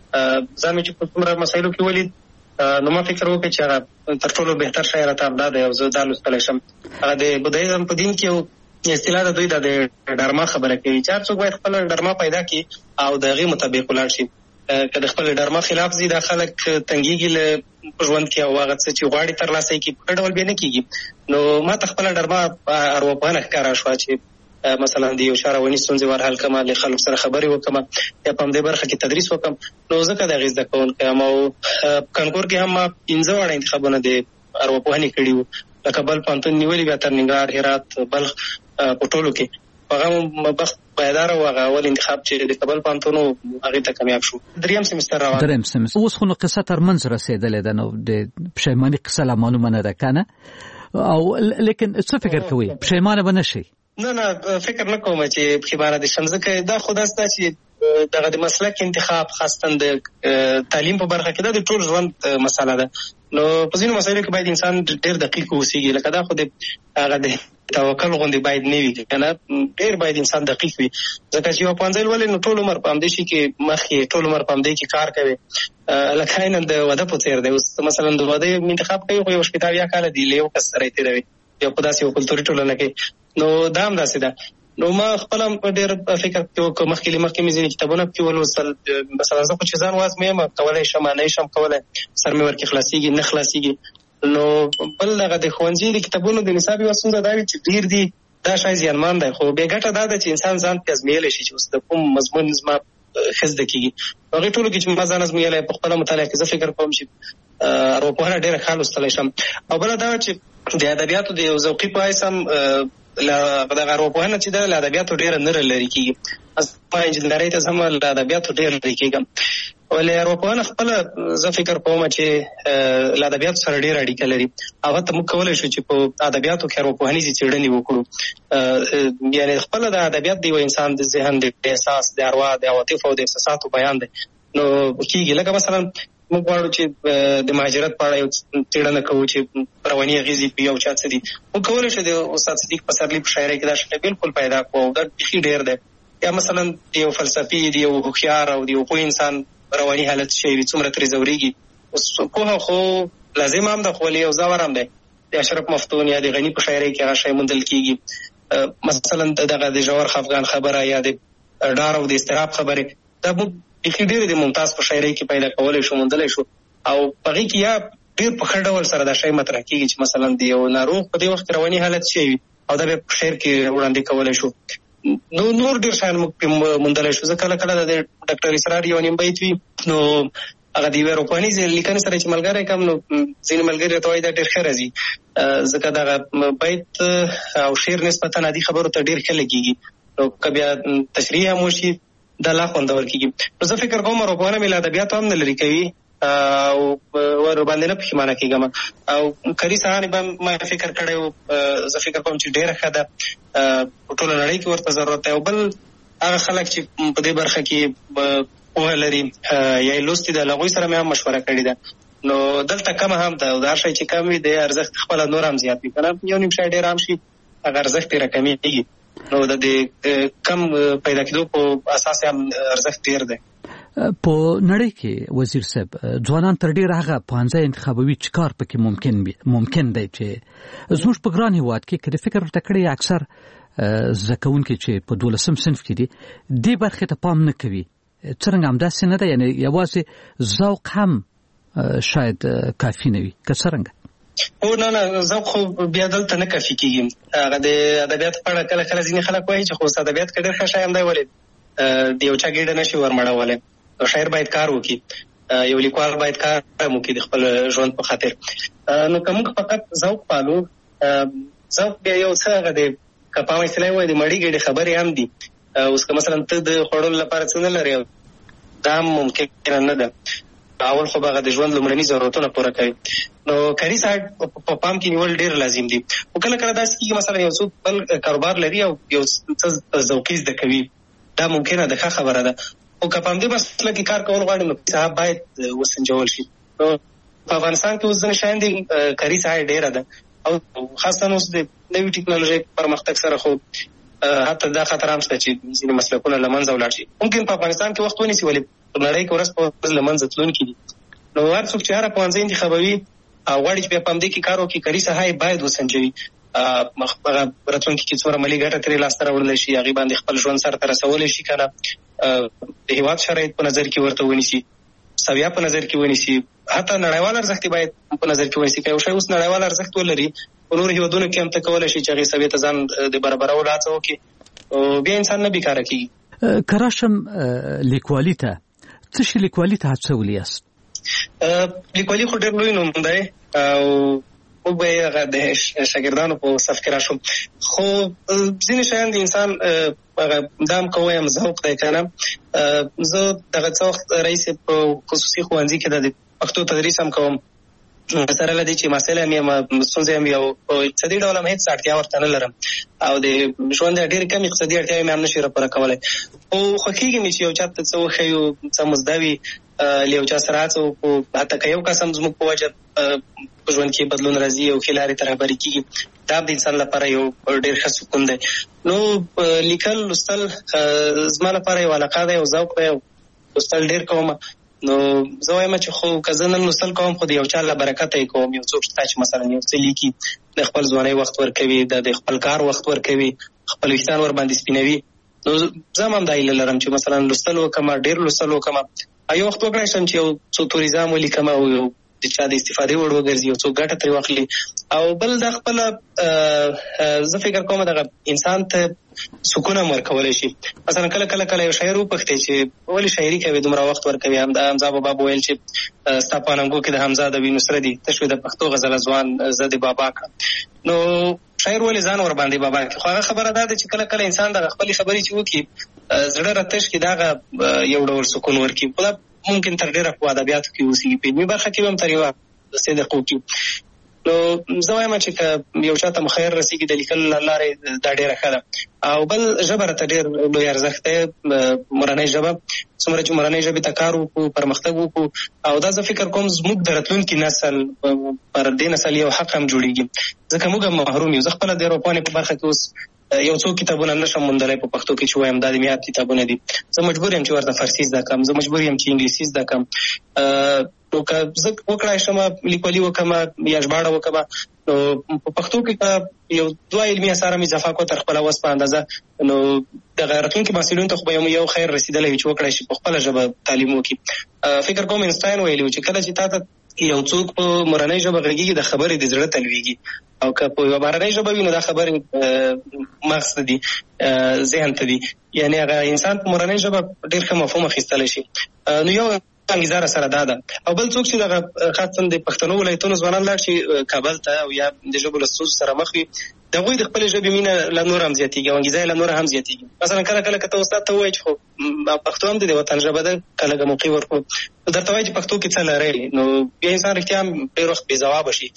ځان مې چې په څومره مسایلو کې ولید نو ما فکر وکړ چې هغه تر ټولو بهتر شی راته همدا دی او زه دا لوستلی شم هغه د بودایزم په دین کې یو اصطلاح ده دوی دا د ډرما خبره کوي چې هر څوک باید خپله ډرما پیدا کړي او د هغې مطابق ولاړ شي که د خپل ډرما خلاف ځي دا خلک تنګېږي له په ژوند کې او هغه څه چې غواړي ترلاسه یې کړي په ښه ډول بیا نه کېږي نو ما ته خپله ډرما ارواپوهنه ښکاره شوه چې مثلا د یو چا رواني ستونزې ور حل کړم له خلکو سره خبرې وکړم یا په همدې برخه کې تدریس وکړم نو ځکه د هغې زده کوونکی یم او کانکور کې هم ما پنځه واړه انتخابونه د ارواپوهنې کړي وو لکه بل پوهنتون نیولي بیا تر ننګرهار هرات بلخ په ټولو کې په هغه بخت پایداره و هغه اول انتخاب چې د کابل پوهنتون و هغې ته کامیاب شو دریم سمستر روان دریم سمستر اوس خو نو قصه تر منځ رسېدلې ده نو د پښیماني قصه لا معلومه نه ده که نه او لیکن څه فکر کوئ پښیمانه به نه شئ نه نه فکر نه کوم چې پښیمانه دې شم ځکه دا خو داسې ده چې دغه د مسلک انتخاب خاصتا د تعلیم په برخه کې دا د ټول ژوند مسله ده نو په ځینو مسایلو کې باید انسان ډېر دقیق اوسېږي لکه دا خو د هغه د توکل غوندې باید نه وي که نه ډېر باید انسان دقیق وي ځکه چې یو پوهنځی لولې نو ټول عمر په همدې شي کې مخ یې ټول عمر په همدې کې کار کوي لکه عیناً د واده په څېر دی اوس مثلا د واده انتخاب کوي خو یو شپېته اویا کاله دی له یو کس سره یې تېروي یو په داسې یو کلتوري ټولنه کې نو دا هم داسې ده نو ما خپله ډېر فکر کې وکړ مخکې له مخکې مې ځینې کتابونه پکې ولوستل مثلا زه خو چې ځان وازمه یم کولی شم نه شم کولی سر مې ورکې خلاصېږي نه خلاصېږي نو بل هغه د ښوونځي د کتابونو د نصاب یوه ستونزه دا وي چې ډېر دي دا شی زیانمان دی خو بې ګټه دا ده چې انسان ځان پې ازمېیلی شي چې اوس د کوم مضمون زما ښه زده کېږي هغې ټولو کې چې ما ځان ازمېیلی په خپله مطالعه کې زه فکر کوم چې ارواپوهنه ډېره ښه لوستلی شم او بله دا چې د ادبیاتو د یو ذوقي په حیث هم دغه ارواپوهنه چې ده له ادبیاتو ډېره نره لرې کېږي ما انجینرۍ ته ځم له ادبیاتو ډېر لرې کېږم ولې ارواپوهنه خپله زه فکر کوم چې له ادبیاتو سره ډېره اړیکه لري هغه ته موږ کولی شو چې په ادبیاتو کې ارواپوهنیزې څېړنې وکړو یعنې خپله د ادبیات د یو انسان د ذهن د احساس د اروا د عواطفو او د احساساتو بیان دی نو کېږي لکه مثلا موږ غواړو چې د مهاجرت په اړه یو څېړنه کوو چې رواني اغېزې په یو چا څه دي موږ کولی شو د استاد صدیق پسرلي په شاعرۍ کې دا شی بلکل پیدا کړو او دا بیخي ډېر دی یا مثلا د یو فلسفي د یو هوښیار او د یو پوه انسان رواني حالت شی وي څومره ترې ځورېږي اوس پوهه خو لازم هم ده خو ولې یو ځاور هم دی د اشرف مفتون یا د غني په شاعرۍ کې هغه شی موندل کېږي مثلا دغه د ژور خفګان خبره یا د ډار او د اضطراب خبرې دا موږ بیخي ډېرې د ممتاز په شاعرۍ کې پیدا کولی شو موندلی شو او په هغې کې یا ډېر په ښه ډول سره دا شی مطرح کېږي چې مثلا د یو ناروغ په دې وخت کې رواني حالت شی وي او دا بیا په شعر کې وړاندې کولی شو نو نور ډېر شیان موږ پرې موندلی شو زه کله کله د ډاکټر اسرار یو نیم بیت وي نو هغه د اروپاني لیکنې سره چې ملګری کم نو ځینې ملګري ته وایي دا ډېر ښه راځي ځکه دغه بیت او شعر نسبتا عادي خبرو ته ډېر ښه لګېږي نو که بیا تشریح هم وشي دا لا خوندور کېږي. نو زه فکر کوم اروپانه مې له ادبیاتو هم نه لرې کوي او ورباندې نه پښیمانه کېږم او کري صاحب به ما فکر کړی و زه فکر کوم چې ډېره ښه ده په ټوله نړۍ کې ورته ضرورت دی. او بل هغه خلک چې په دې برخه کې پوهه لري یا یې لوستې ده له هغوی سره مې هم مشوره کړې ده. نو دلته کمه هم ده او دا شی چې کم وي د ارزښت خپله نور هم زیات وي که نه یو نیم شی ډېر هم شي هغه ارزښت یې راکمېږي نو د دې کم پیدا کېدو په اساس هم ارزښت ډېر دی. په نړۍ کې وزیر صاحب ځوانان تر ډېره هغه پوهنځی انتخابوي چې کار پکې ممکن ممکن دی چې زموږ په ګران هېواد کې که د فکر ورته کړی اکثر زده کوونکي چې په دولسم صنف کې دي دې برخې ته پام نه کوي. څرنګه همداسې نه ده یعنې یوازې ذوق هم شاید کافي نه وي که څرنګه؟ او نه نه ذوق خو بیا دلته نه کافي کېږي. هغه د ادبیاتو په اړه کله کله ځینې خلک وایي چې خو اوس ادبیات کې ډېر ښه شی هم دی ولې د یو چا ګېډه نه شي ورمړولی. شاعر باید کار وکړي یو لیکوال باید کار هم وکړي د خپل ژوند په خاطر. نو که موږ فقط ذوق پالو ذوق بیا یو څه هغه دی که په عامه اصطلاح وایي د مړي ګېډې خبرې هم دي. اوس که مثلا ته د خوړلو لپاره څه نه لرې دا هم ممکنه نه ده. اول خو به هغه د ژوند لومړني ضرورتونه پوره کوي. نو کاري صاحب په پام کې نیول ډېر لازم دي. خو کله کله داسې کېږي مثلا یو څوک بل کاروبار لري او یو څه ذوقي زده کوي دا ممکنه ده ښه خبره ده. خو که په همدې مسله کې کار کول غواړي نو صاحب باید وسنجول شي. نو په افغانستان کې اوس ځینې شیان دي کاري ساحه ډېره ده او خاصتا اوس د نوي ټکنالوژۍ پرمختګ سره خو حتی دا خطر هم شته چې ځینې مسلکونه له منځه ولاړ شي. ممکن په افغانستان کې وخت ونیسي ولې په نړۍ کې ورځ په ورځ له منځه تلونکي دي. نو هر څوک چې هره پوهنځی انتخابوي او غواړي چې بیا په همدې کې کار وکړي کاري ساحه یې باید وسنجوي. هغه راتلونکي کې څومره مالي ګټه ترې لاسته راوړلی شي هغې باندې خپل ژوند سرته رسولی شي که نه د هېواد شرایط په نظر کې ورته ونیسي سویه په نظر کې ونیسي حتی نړیوال ارزښت باید په نظر کې ونیسي. که یو شی اوس نړیوال ارزښت ولري په نورو هېوادونو کې هم ته کولی شي چې هغې سویې ته ځان د برابرولو هڅه وکړي بیا انسان نه بیکاره کېږي. که راشم لیکوالي ته څه شي لیکوالي ته هڅولی یاست؟ لیکوالي خو ډېر لوی نوم دی او موږ به یې هغه د شاګردانو په صف کې راشو. خو ځینې شیان د انسان هغه دا هم که وایم ذوق دی که نه. زه دغه څه وخت رئیس په خصوصي ښوونځي کې د پښتو تدریس هم کوم سره له دې چې محصل هم یم ستونزې هم وي او په اقتصادي ډول هم هېڅ اړتیا ورته نه لرم او د ژوند ډېرې کم اقتصادي اړتیاوې مې هم نشي راپوره کولی. خو خوښېږي مې چې یو چا ته څه وښیو څه مو زده وي له یو چا سره هڅه وکړو حتی که یو کس هم زموږ په وجه په ژوند کې بدلون راځي او ښې لارې ته رهبري کېږي دا د انسان لپاره یو ډېر ښه سکون دی. نو لیکل لوستل زما لپاره یو علاقه دی یو ذوق دی لوستل ډېر کوم. نو زه وایم چې خو که زه نن لوستل کوم خو د یو چا له برکته یې کوم. یو څوک شته چې مثلا یو څه لیکي د خپل ځوانۍ وخت ورکوي د خپل کار وخت ورکوي خپل ویښتان ورباندې سپینوي. نو زه هم همدا هیله لرم چې مثلا لوستل وکړم ډېر لوستل وکړم یو وخت وکړی شم چې یو څو توریزم ولیکم او یو د چا د استفادې وړ وګرځي یو څوک ګټه ترې واخلي. او بل دا خپله زه فکر کوم دغه انسان ته سکون هم ورکولی شي. مثلا کله کله کله یو شاعر وپوښتې چې ولې شاعري کوي دومره وخت ورکوي. حمزه بابا به ویل چې ستا په اننګو کې د حمزه د وینو سره دي ته شوې د پښتو غزله ځوان زه د بابا کړم. نو شاعر ولې ځان ورباندې بابا کړي. خو هغه خبره دا ده چې کله کله انسان دغه خپلې خبرې چې وکړي زړه راتش کې دغه یو ډول سکون ورکړي. خو دا ممکن تر ډېره په ادبیاتو کې اوسېږي په علمي برخه کې به هم تر یوه څه دقیقو کې. نو زه وایم چې که یو چا ته مخیر رسېږي د لیکلو له لارې دا ډېره ښه ده. او بل ژبه راته ډېر لوی ارزښت دی مورنۍ ژبه. څومره چې مورنۍ ژبې ته کار وکړو پرمختګ وکړو او دا زه فکر کوم زموږ د راتلونکي نسل پر دې نسل یو حق هم جوړېږي ځکه موږ هم محروم یو. زه خپله د اروپانې په برخه کې اوس یو څو کتابونه نشم موندلی په پښتو کې چې وایم دا د میاد کتابونه دي. زه مجبور یم چې ورته فارسي زده کړم زه مجبور یم چې انګلیسي زده کړم. نو که زه وکړای شم لیکوالي وکړم یا ژباړه وکړم نو په پښتو کې که یو دوه علمي اثار هم اضافه کړو تر خپله وس په اندازه نو دغه راتلونکي محصلینو ته خو به یو خیر رسېدلی وي چې وکړای شي په خپله ژبه تعلیم وکړي. فکر کوم انسټاین ویلي و چې کله چې تا ته یو څوک په مورنۍ ژبه غږېږي د خبرې د زړه ته لوېږي او که په یوه بهرنۍ ژبه وي نو دا خبرې مغز ته دي ذهن ته دي یعنې هغه انسان په مورنۍ ژبه ډېر ښه مفهوم اخیستلی شي. نو یو انګیزه سره دا ده. او بل څوک چې دغه خاصه د پښتنو ولایتونو ځوانان لاړ شي کابل ته او یا د ژبو له ستونزو سره مخ وي، د هغوی د خپلې ژبې مینه لا نور هم زیاتېږي او انګیزه یې لا نور هم زیاتېږي. مثلا کله کله که ته استاد ته ووایې چې خو پښتو هم د وطن ژبه ده، که لږه موقع ورکړو درته وایي چې پښتو کې څه لرئ، نو بیا انسان رښتیا هم ډېر وخت بې ځوابه شي.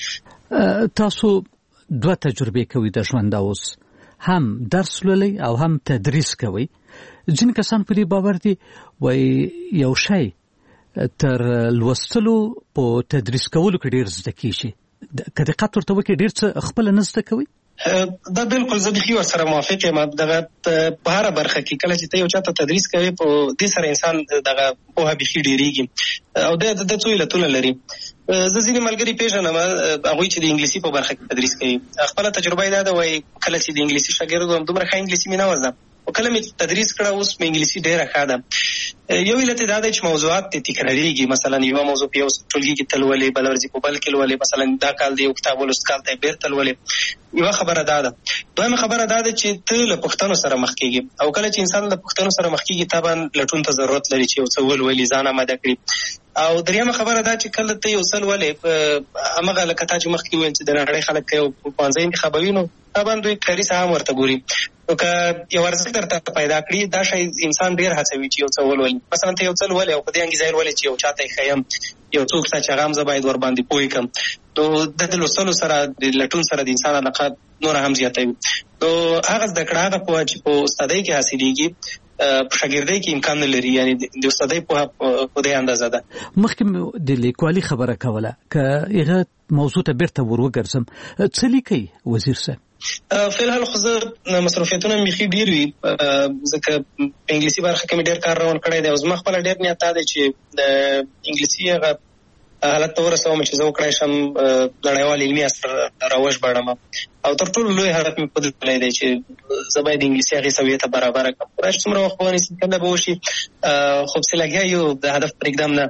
تاسو دوه تجربې کوي د ژوند اوس، هم درس لولئ او هم تدریس کوي. ځینې کسان په دې باور دي وایي یو شی تر لوستلو په تدریس کولو کې ډېر زده کېږي، که دقت ورته وکړي ډېر څه خپله نه زده کوي. دا بالکل زه بیخي ورسره موافق یم. دغه په هره برخه کې کله چې ته یو چا ته تدریس کوي په دې سره انسان دغه پوهه بیخي ډېرېږي او د د څو علتونه لري. زه ځینې ملګري پېژنم هغوی چې د انګلیسي په برخه کې تدریس کوي. خپله تجربه یې دا ده وایي کله چې د انګلیسي شاګرد وم دومره ښه انګلیسي مې نه وه زده، او کله مې تدریس کړه اوس مې انګلیسي ډېره ښه ده. یو علت دا دی چې موضوعات دې تکراریږي. مثلا یوه موضوع په یو ټولګي کې ته لولې، بله ورځ په بل کې لولې. مثلا دا کال د یو کتاب ولوست کال ته یې بېرته لولې. یوه خبره دا ده. دویمه خبره دا ده چې ته له پوښتنو سره مخ کېږي، او کله چې انسان له پوښتنو سره مخ کېږي طبعا لټون ته ضرورت لري چې یو څه ولولي، ځان اماده کړي. او دریمه خبره دا چې کله ته یو څه لولې همغه لکه تا چې مخکې وویل چې د نړۍ خلک که یو پوهنځی انتخابوي نو طبعا دوی کاري ساحه هم ورته ګوري. نو که یو ارزښت درته پیدا کړي دا شی انسان ډېر هڅوي چې یو څه ولولي. مثلا ته یو څه لولې او په دې انګیزه یې لولې چې یو چا ته یې ښیم، یو څوک ته چې هغه هم زه باید ورباندې پوه کړم، نو د د لوستلو سره د لټون سره د انسان علاقه نوره هم زیاتوي. نو هغه زده کړه هغه پوهه چې په استادۍ کې حاصلېږي په شاګردۍ کې امکان نه لري، یعنې د استادۍ پوهه په دې اندازه ده. مخکې د لیکوالي خبره کوله، که هغه موضوع ته بیرته ور وګرځم، څه لیکئ وزیر صاحب؟ فلحال خو زه مصروفیتونه مې بیخي ډېر وي، ځکه په انګلیسي برخه کې مې ډېر کار روان کړی دی او زما خپله ډېر نیت دا دی چې د انګلیسي هغه حالت ته ورسوم چې زه وکړی شم نړیوال علمي اثر راوژباړم. او تر ټولو لوی هدف مې په دې تړلی دی چې زه باید انګلیسي هغې سویې ته برابره کړم. خدای چې څومره وخت به ونیسي کله به وشي، خو پسې لګیا یو د هدف پرېږدم نه.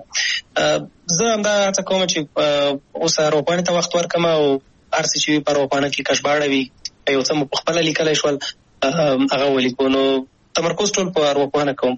زه همدا هڅه کوم چې اوس ارواپاڼې ته وخت ورکړم او هر څه چې وي په ارواپاڼه کې کشباړه وي، یو څه مو پخپله لیکلی شول هغه ولیکو. نو تمرکز ټول په ارواپوهنه کوم.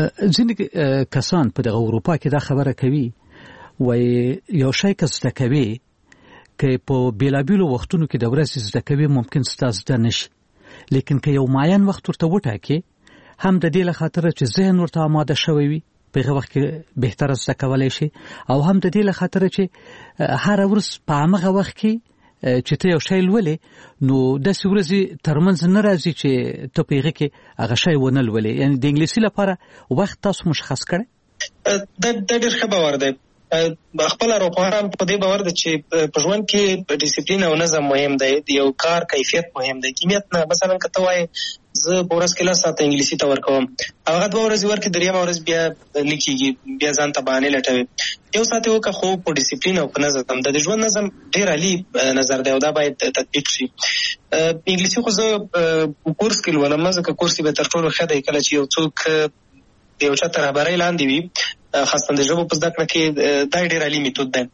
ځینې کسان په دغه اروپا کې دا خبره کوي وایي یو شی که زده کوي که په بېلابېلو وختونو کې د ورځې زده کوي ممکن ستا زده نه شي، لیکن که یو معین وخت ورته وټاکې هم د دې له خاطره چې ذهن ورته آماده شوی وي په هغه وخت کې بهتره زده کولی شي، او هم د دې له خاطره چې هره ورځ په همغه وخت کې چې ته یو شی لولې نو داسې ورځې ترمنځ نه راځي چې ته په هغه کې هغه شی ونه لولې. یعنې د انګلیسي لپاره وخت تاسو مشخص کړی؟ دا ډېر ښه باور دی. خپل ارواپوهان په دې باور ده چې په ژوند کې ډیسپلین او نظم مهم دی، د یو کار کیفیت مهم دی، کمیت نه. مثلا که ته وایې زه په ورځ کې لس ساعته انګلیسي ته ورکوم، هغه دوه ورځې ورکړې، دریمه ورځ بیا نه کېږي، بیا ځان ته بهانې لټوي. یو ساعت یې وکړه خو په ډیسپلین او په نظم. د ژوند نظم ډېر عالي نظر دی او دا باید تطبیق شي. انګلیسي خو زه کورس کې لولم، ځکه کورس به تر ټولو ښه دی کله چې یو څوک د یو چا تر رهبرۍ لاندې وي، خاصه د ژبو په زده کړه کې دا ډېر عالي میتود دی.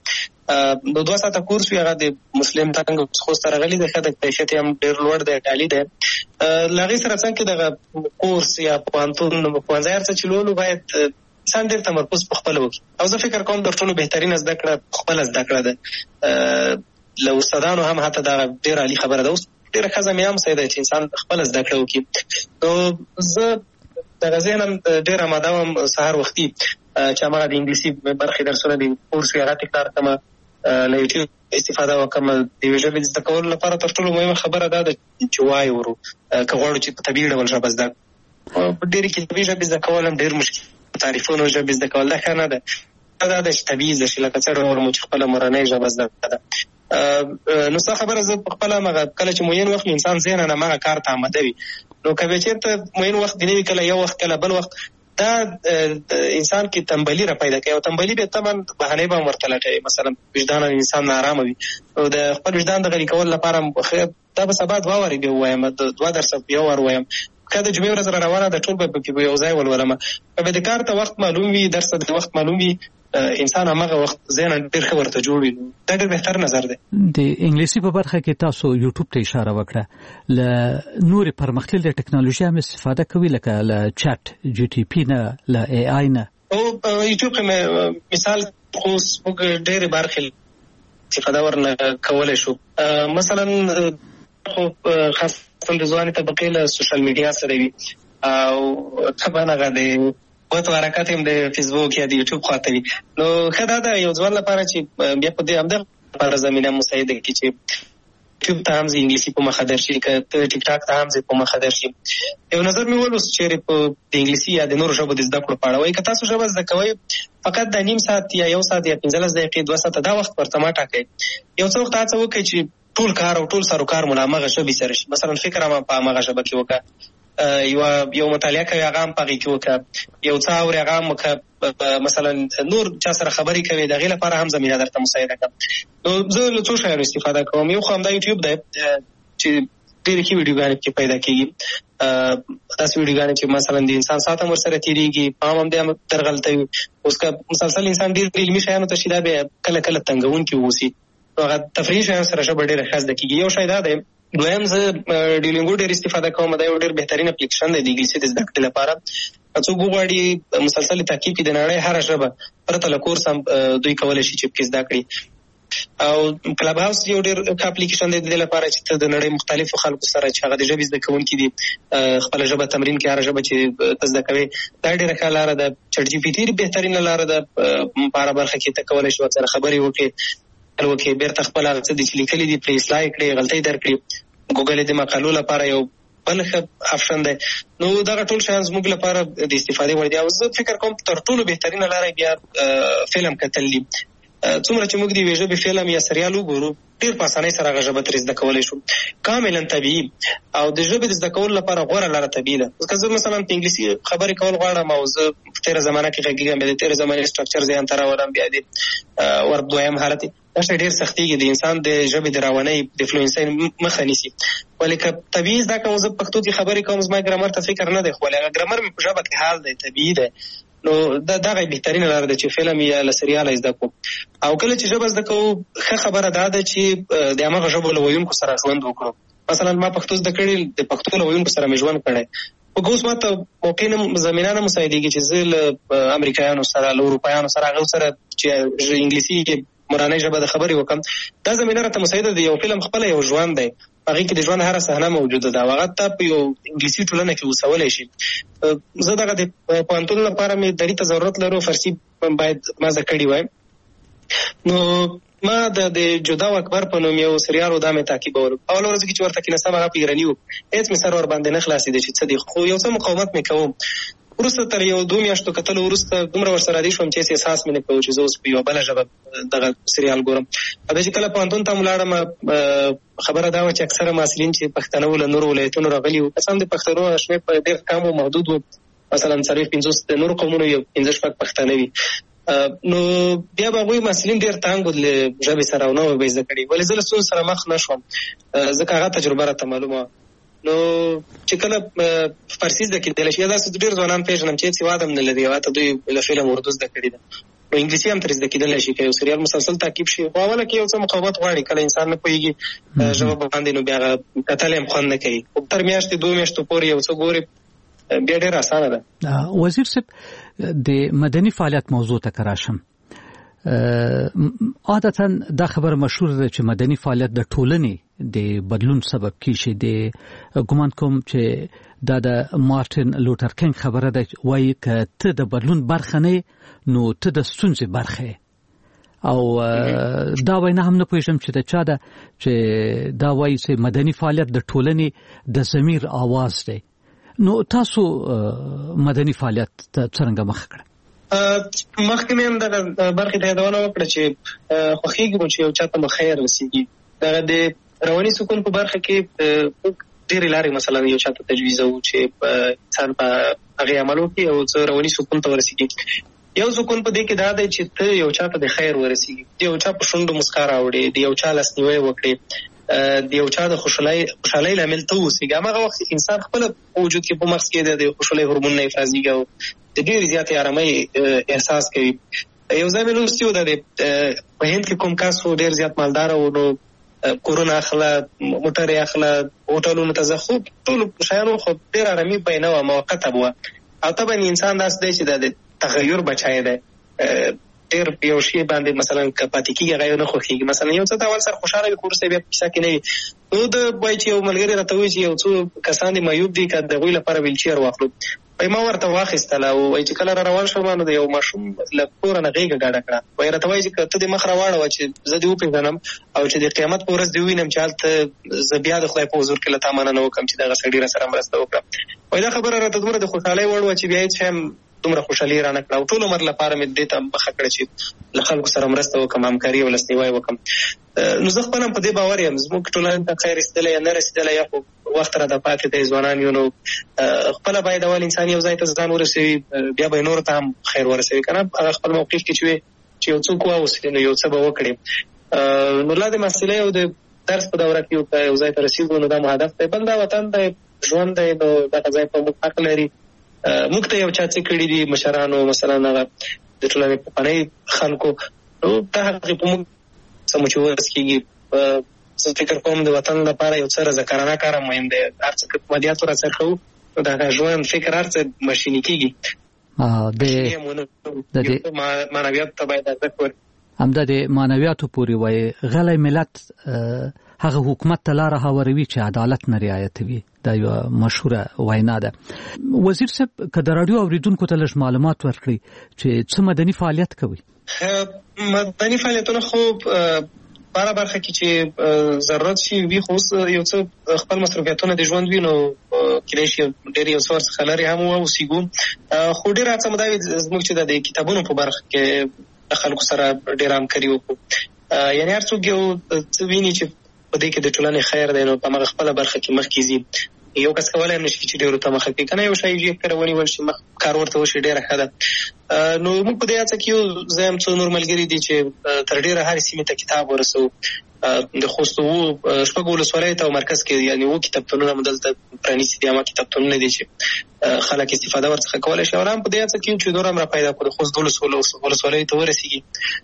د دوه ساعته کورس وي، هغه د مسلم تنګ خوست ته راغلی دی، ښه د کیفیت هم ډېر لوړ دی، عالي دی. له هغې سره څنګ کې دغه کورس یا پوهنتون پوهنځی هر څه چې لولو باید انسان ډېر تمرکز په خپله وکړي. او زه فکر کوم تر ټولو بهترینه زده کړه خپله زده کړه ده. له استادانو هم حتی دا ډېر عالي خبره ده. اوس ډېره ښه زمینه هم صحیح ده چې انسان خپله زده کړه وکړي. نو زه دغه ذهنم ډېر اماده وم سهار وختي چې هماغه د انګلیسي برخې درسونه د کورس وي هغه تکرار کړم، له یوټیوب استفاده وکړم. د یوې ژبې زده کولو لپاره تر ټولو مهمه خبره دا ده چې وایو ورو، که غواړو چې په طبیعي ډول ژبه زده کړو. په ډېرې کتابي ژبې زده کول هم ډېر مشکل، تعریفونو ژبې زده کول دا ښه نه ده. دا ده چې طبیعي زده شي، لکه څه ډول مو چې خپله مورنۍ ژبه زده ده. نو څه خبره زه په خپله همغه کله چې معین وخت انسان ذهناً همغه کار ته آماده وي، نو که بیا چېرته معین وخت دې نه وي، کله یو وخت کله بل وخت، دا انسان کې تنبلي را پیدا کوي. او تنبلي بیا طبعا بهانې به هم ورته لټوي. مثلا وجدان انسان ناارامه وي، او د خپل وجدان د غلي کولو لپاره دا به سبا دوه وارې بیا ووایم، دوه درسه یو وار ووایم، که د جمعې ورځ را روانه ده ټول به پکې به یو ځای ولولم. که به د کار ته وخت معلوم وي، درس ته د وخت معلوم وي، انسان همغه وخت ذهن ډېر ښه ورته جوړ وي. دا ډېر بهتر نظر دی. د انګلیسي په برخه کې تاسو یوټیوب ته اشاره وکړه، له نورې پرمختللې ټکنالوژي هم استفاده کوي، لکه له چټ جی ټي پي نه، له ای آی نه، او یوټیوب کې مثال خو موږ ډېرې برخې استفاده ورنه کولای شو. مثلا خو خاصه د ځواني طبقې له سوشل میډیا سره وي او طبعا هغه د وته حرکت هم د فیسبوک یا د یوټیوب خاطر وي. نو خدا دا یو ځوان لپاره چې بیا په دې همدغه لپاره زمینه مساعده کړي چې یوټیوب ته هم زه انګلیسي په مخه درشي، که ته ټیک ټاک ته هم زه په مخه درشي. یو نظر مې ولوست چې په د انګلیسي یا د نورو ژبو د زده کړو په اړه وایي که تاسو ژبه زده کوئ فقط د نیم ساعت یا یو ساعت یا پنځلس دقیقې دوه ساعته دا وخت ورته مه ټاکئ. یو څه وخت هڅه وکړئ چې ټول کار او ټول سروکار مو له همغه ژبې سره شي. مثلا فکر هم په همغه ژبه کې وکړه، یو یو مطالعه کوي هغه هم په هغې کې وکړه، یو څه اوري هغه هم وکړه، مثلا نور چا سره خبرې کوي د هغې لپاره هم زمینه درته مساعده کړم. نو زه له څو شیانو استفاده کوم. یو خو همدا یوټیوب دی چې ډېرې ښې ویډیوګانې پکې پیدا کېږي، داسې ویډیوګانې چې مثلا د انسان ساعت هم ورسره تېرېږي، پام هم دی درغلته وي. اوس که مسلسل انسان ډېر علمي شیانو ته شي دا بیا کله کله تنګونکي واوسي، نو هغه تفریحي شیانو سره ژبه ډېره ښه زده کېږي. یو شی دا دی. دویم زه ډیولینګو ډېر استفاده کوم. دا یو ډېر بهترین اپلیکیشن دی د انګلیسي د زده کړې لپاره. څوک وغواړي مسلسل تعقیب کړي د نړۍ هره ژبه پرته له کورس هم دوی کولی شي چې پکې زده کړي. او کلب هاوس یو ډېر ښه اپلیکیشن دی د دې لپاره چې ته د نړۍ مختلفو خلکو سره چې هغه د ژبې زده کوونکي دي خپله ژبه تمرین کړي، هره ژبه چې ته زده کوې. دا ډېره ښه لاره ده. چټ جي پي ټي بهترینه لاره ده په هره برخه کې ته کولی شي ورسره خبرې وکړې وکړې بېرته خپل هغه څه دي چې لیکلي دي پرې اصلاح یې کړې، غلطۍ درکړي. ګوګل د مقالو لپاره یو بل ښه آپشن دی. نو دغه ټول شیان زموږ لپاره د استفادې وړ دي. او زه فکر کوم تر ټولو بهترینه لاره بیا فلم کتل دي. څومره چې موږ د یوې ژبې فلم یا سریال وګورو ډېر په اسانۍ سره هغه ژبه ترې زده کولی شو کاملا طبیعي. او د ژبې د زده کولو لپاره غوره لاره طبیعي ده. که زه مثلا په انګلیسي خبرې کول غواړم او زه په تېره زمانه کې غږېږم، بیا د تېرې زمانې سټرکچر ذهن ته راولم، بیا د ور دویم حالت دا شی ډېر سختېږي، د انسان د ژبې د روانۍ د فلوینسۍ مخه نیسي. ولې که طبیعي زده کوم، زه په پښتو کې خبرې کوم، زما ګرامر ته فکر نه دی، خو ولې هغه ګرامر مې په ژبه کې حال دی، طبیعي دی. نو دا دغه بهترینه لاره ده چې فلم یا له سریاله زده کوو. او کله چې ژبه زده کوو ښه خبره دا ده چې د همغه ژبو له ویونکو سره ژوند وکړو. مثلا ما پښتو زده کړې، د پښتو له ویونکو سره مې ژوند کړی. خو اوس ما ته موقع نه زمینه نه مساعدېږي چې زه له امریکایانو سره له اروپایانو سره هغو سره چې انګلیسي مورنۍ ژبه د خبرې وکړم. دا زمینه راته مساعده ده. یو فلم خپله یو ژوند دی، هغې کې د ژوند هره صحنه موجوده ده او هغه ته په یو انګلیسي ټولنه کې اوسولی شي. زه دغه د پوهنتون لپاره مې دري ته ضرورت لرو، فارسي باید ما زده کړې وای. نو ما د جدا و اکبر په نوم یو سریال و دا مې تعقیبولو. اوله ورځ کې چې ورته کېناستم هغه په ایراني و، هېڅ مې سر ورباندې نه خلاصېده چې څه دي، خو یو څه مقاومت مې کوم. وروسته تر یو دوه میاشتو کتلو وروسته دومره ورسره عادي شوم چې هېڅ احساس مې نه کوو چې زه اوس په یوه بله ژبه دغه سریال ګورم. بیا چې کله پوهنتون ته م ولاړم خبره دا وه چې اکثره محصلین چې پښتانه وو له نورو ولایتونو راغلي وو، قسم د پښتنو شمېر په ډېر کم و، محدود و، مثلا څلوېښت پنځوس د نورو قومونو یو پنځه شپږ پښتانه وي. نو بیا به هغوی محصلین ډېر تنګ وو له ژبې سره او نه وه به یې زده کړي. ولې زه له ستونزو سره مخ نه شوم ځکه هغه تجربه راته معلومه وه. نو چې کله فارسي زده کېدلی شي، داسې ډېر ځوانان پېژنم چې هېڅ هېواد هم نه لري او حتی دوی له فلم اردو زده کړې ده. نو انګلیسي هم ترې زده کېدلی شي که یو سریال مسلسل تعقیب شي. خو اوله کې یو څه مقاومت غواړي، کله انسان نه پوهېږي ژبه باندې، نو بیا هغه کتل یې هم خوند نه کوي. خو تر میاشتې دوه میاشتو پورې یو څه ګوري بیا ډېر اسانه ده. وزیر صاحب، د مدني فعالیت موضوع ته که راشم، عادتا دا خبره مشهور ده چې مدني فعالیت د ټولنې د بدلون سبب کیږي. د ګمان کوم چې دا د مارټین لوټر کینګ خبره ده، وایي که ته د بدلون برخه نه نو ته د ستونزې برخه. او دا وینا هم نه پوهېږم چې د چا ده چې دا وایي چې مدني فعالیت د ټولنې د ضمیر آواز دی. نو تاسو مدني فعالیت ته څرنګه مخ کړه؟ مخکې مې هم دغه برخې ته یادونه وکړه چې خوښېږي مو چې یو چا ته مو خیر رسېږي. دغه د رواني سکون په برخه کې ډېرې لارې مثلا یو چا ته تجویزوو چې انسان په هغې عمل وکړي او څه رواني سکون ته ورسېږي. یو سکون په دې کې دا دی چې ته یو چا ته د خیر ورسېږي، د یو چا په شونډو مسکا راوړې، د یو چا لاسنیوی وکړې، د یو چا د خوشحالۍ لامل ته اوسېږي. هماغه وخت انسان خپله په وجود کې په مغز کې د خوشحالۍ هورمونونه افرازېږي او د ډېرې زیاتې ارامۍ احساس کوي. یو ځای مې لوستي و، په هند کې کوم کس و ډېر زیات مالداره و، نو کورونه اخله، موټرې اخله، هوټلونو ته ځه، خو ټولو شیانو خو ډېر ارامي به یې نه وه، موقته به وه. او طبعا انسان داسې دی چې د تغیر بچای دی ډیر یو شی باندې مثلا کپاتې کېږي هغه نه خوښېږي. مثلا یو څه ته اول سر خوشحاله وي خو وروسته بیا په کیسه کې نه وي. نو د وایي چې یو ملګري راته وایي چې یو څو کسان دي معیوب دي که د هغوی لپاره ویلچیر واخلو. وایي ما ورته واخیستله او وایي چې کله را روان شوم نو د یو ماشوم له کوره نه غېږه ګډه کړه. وایي راته وایي چې که ته دې مخ راواړوه چې زه دې وپېژنم او چې د قیامت په ورځ دې ووینم چې هلته زه بیا د خدای په حضور کې له تا مننه وکړم چې دغه سړي راسره مرسته وکړه. وایي دا خبره راته دومره د خوشحالۍ وړ وه چې بیا هېڅ شی دومره خوشحالي رانه کړه او ټول عمر لپاره مې دې ته مخه کړه چې له خلکو سره مرسته وکړم، همکاري او لاسنیوی وکړم. نو زه خپله هم په دې باور یم زموږ ټولنې ته خیر رسېدلی یا نه رسېدلی یا خو وخت راته پاتې دی ځوانان یو نو خپله باید اول انسان یو ځای ته ځان ورسوي بیا به یې نورو ته هم خیر ورسوي که نه هغه خپل موقف کې چې وي چې یو څوک واوسي نو یو څه به وکړي. نو لا د محصلۍ او د درس په دوره کې یو ځای ته رسېږو نو دا مو هدف دی. بل دا وطن دی ژوند دی نو دغه ځای په موږ حق لري. موږ ته یو چا څه کړي دي مشرانو مثلا هغه د ټولنې پخواني خلکو نو دا هغې په موږ څه مو چې ورس کېږي. زه فکر کوم د وطن لپاره یو څه رضاکارانه کار مهم دی. هر څه که مادیاتو راڅرخه کوو نو د هغه ژوند فکر هر څه ماشیني کېږي. معنویاتو ته باید ارزښت ورکړو. همدا د معنویاتو پورې وایي غلی ملت هغه حکومت ته لاره هواروي چې عدالت نه رعایتوي. دا یو مشهوره وینا ده. وزیر صاحب که د راډیو اوریدونکو ته لږ معلومات ورکړي چې څه مدني فعالیت کوي؟ مدني فعالیتونه خو باره برخه کې چې ضرورت شي وي خو اوس یو څه خپل مصروفیتونه د ژوند وي نو کېدای شي ډېر یو څه ورڅخه لرې هم واوسېږو. خو ډېره هڅه مو دا وي زموږ چې د کتابونو په برخه کې د خلکو سره ډېره همکاري وکړو. یعنې هر څوک یو څه ویني چې په دې کې د ټولنې خیر دی نو په همغه خپله برخه کې مخکې ځي. یو کس کولی هم نه شي چې ډېرو ته مخه کړي که نه یو شی کره ونیول شي کار ورته وشي ډېره ښه ده. نو موږ په دې هڅه کې یو زه یم څو نور ملګري دي چې تر ډېره هرې سیمې ته کتاب ورسوو. د خوست اوو شپږو ولسوالیو ته او مرکز کې یعنې اووه کتابتونونه مو دلته پرانیستي دي عامه کتابتونونه دي چې خلک استفاده ورڅخه کولی شي. او هم په دې هڅه کې یو چې نور هم را پیدا کړو د خوست دولس ولسوالیو ته ورسېږي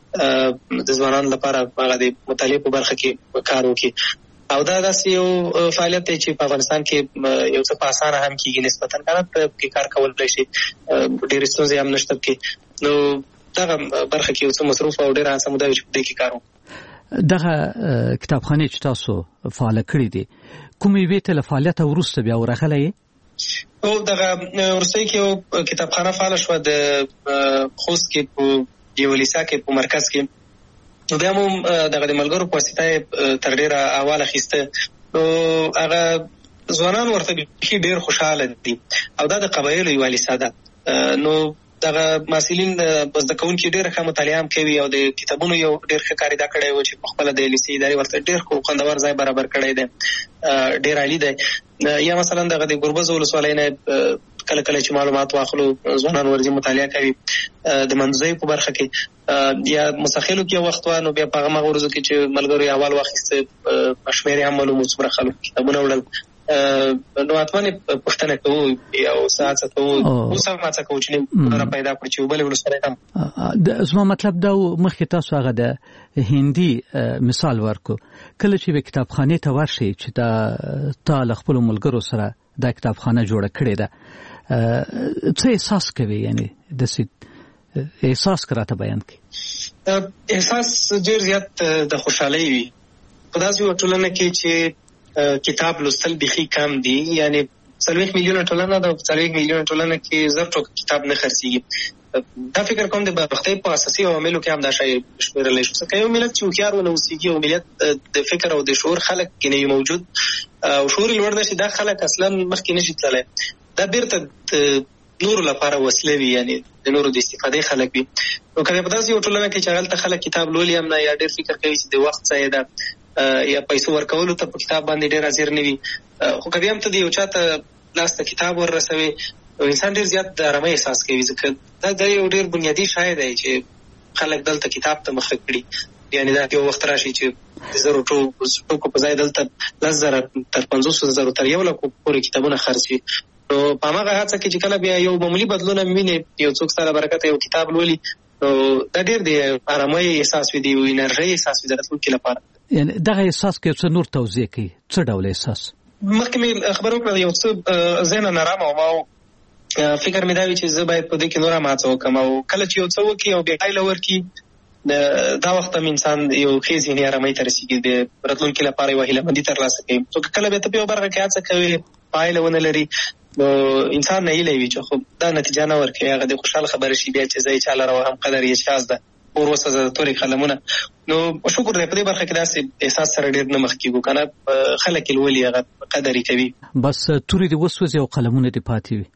د ځوانانو لپاره هغه د مطالعې په برخه کې کار وکړي. او دا داسې یو فعالیت دی چې په افغانستان کې یو څه په اسانه هم کېږي نسبتا که نه پکې کار کولی شي ډېرې ستونزې هم نشته پکې. نو دغه برخه کې یو څه مصروف او ډېره هڅه مو دا وي چې په دې کې کار وکړو. دغه کتابخانې چې تاسو فعاله کړې دي کومې یوې ته له فعالیته وروسته بیا ورغلی یې؟ او دغه وروستۍ کې یو کتابخانه فعاله شوه د خوست کې په یو لیسا کې په مرکز کې. نو بیا مو دغه د ملګرو په واسطه تر ډېره اول اخیسته. نو هغه ځوانان ورته بیخي ډېر خوشحاله دي او دا د قبایلو یوه لیسا ده. نو دغه محصلین زده کوونکي ډېره ښه مطالعه هم کوي او د کتابونو یو ډېر ښه کارېدا کړی و چې په خپله د لیسې ادارې ورته ډېر خوندور ځای برابر کړی دی ډېر عالي دی. یا مثلا دغه د ګربز ولسوالۍ نه کله کله چې معلومات واخلو ځوانان ورځي مطالعه کوي د منځویو په برخه کې یا مسخلو کې وخت وانه بیا په هغه ورځو کې چې ملګرو اول واخیسته شمېرې هم معلوم څومره خلک کتابونه وړل. نو اتمنې پوښتنه کوو یو ساعت کوو اوس هم هڅه کوو چې نور پیدا کړو چې بلې ولسوالی هم زما مطلب دا مخکې تاسو هغه د هندي مثال ورکو کله چې به کتابخانې ته ورشئ چې دا تا له خپلو ملګرو سره دا کتابخانه جوړه کړې ده څه احساس کوي؟ یعنې داسې احساس که راته بیان کړي. احساس ډېر زیات د خوشحالۍ وي په داسې یوه ټولنه کې چې کتاب لوستل بیخي کم دي. یعنې څلوېښت میلیونه ټولنه ده په څلوېښت میلیونه ټولنه کې زر ټوکه کتاب نه خرڅېږي. دا فکر کوم د بدبختۍ په اساسي عواملو کې هم دا شی شمېرلی شو. ځکه یو ملت چې هوښیار ونه اوسېږي او ملت د فکر او د شعور خلک کې نه وي موجود او شعور یې لوړ نه شي دا خلک اصلا مخکې نه شي تللی. دا بیرته نورو لپاره وسله وي یعنې د نورو د استفادې خلک وي. نو که په داسې یو ټولنه کې چې هغلته خلک کتاب لولي هم نه یا ډېر فکر کوي چې د وخت ځای ده یا پیسو ورکولو ته په کتاب باندې ډېر حاضر نه وي خو که بیا هم ته د یو چا ته لاس ته کتاب ور رسوي انسان ډېر زیات د ارامۍ احساس کوي. ځکه دا دا یو ډېر بنیادي شی دی چې خلک دلته کتاب ته مخه کړي. یعنې دا یو وخت راشي چې د زرو ټوکو په ځای دلته لس زره تر پنځوسو زرو تر یو لکو پورې کتابونه خرڅ وي. نو په هماغه هڅه کې چې کله بیا یو معمولي بدلون هم وینې یو څوک ستا له برکته یو کتاب لولي نو دا ډېر د ارامۍ احساس وي د یو انرژۍ احساس وي د راتلونکي لپاره. یعنې دغه احساس کې څه نور توضیح کوي څه ډول احساس؟ مخکې مې خبره وکړه یو څه ذهن نارامه وم او فکر مې دا وی چې زه باید په دې کې نور ماڅ وکم او کله چې یو څه وکي او بیا پایله ورکي دا وخت هم انسان یو ښه ذهني ارامۍ ته رسېږي، د راتلونکي لپاره یوه هیلهمندي ترلاسه کوي. نو کله بیا ته په یو برخه کې هڅه کوي پایله ونه لري نو انسان نه هیله وي چې خو دا نتیجه نه ورکوي، هغه د خوشحال خبره شي بیا چې زه یې چا لره وهم قدر یې شاز ده اور وسه تورې قلمونه. نو شکر دی په دې برخه کې داسې احساس سره ډېر نه مخ کېږو که نه خلک یې لولي هغه قدر یې کوي. بس تورې دې وسوځي او قلمونه دې پاتې وي.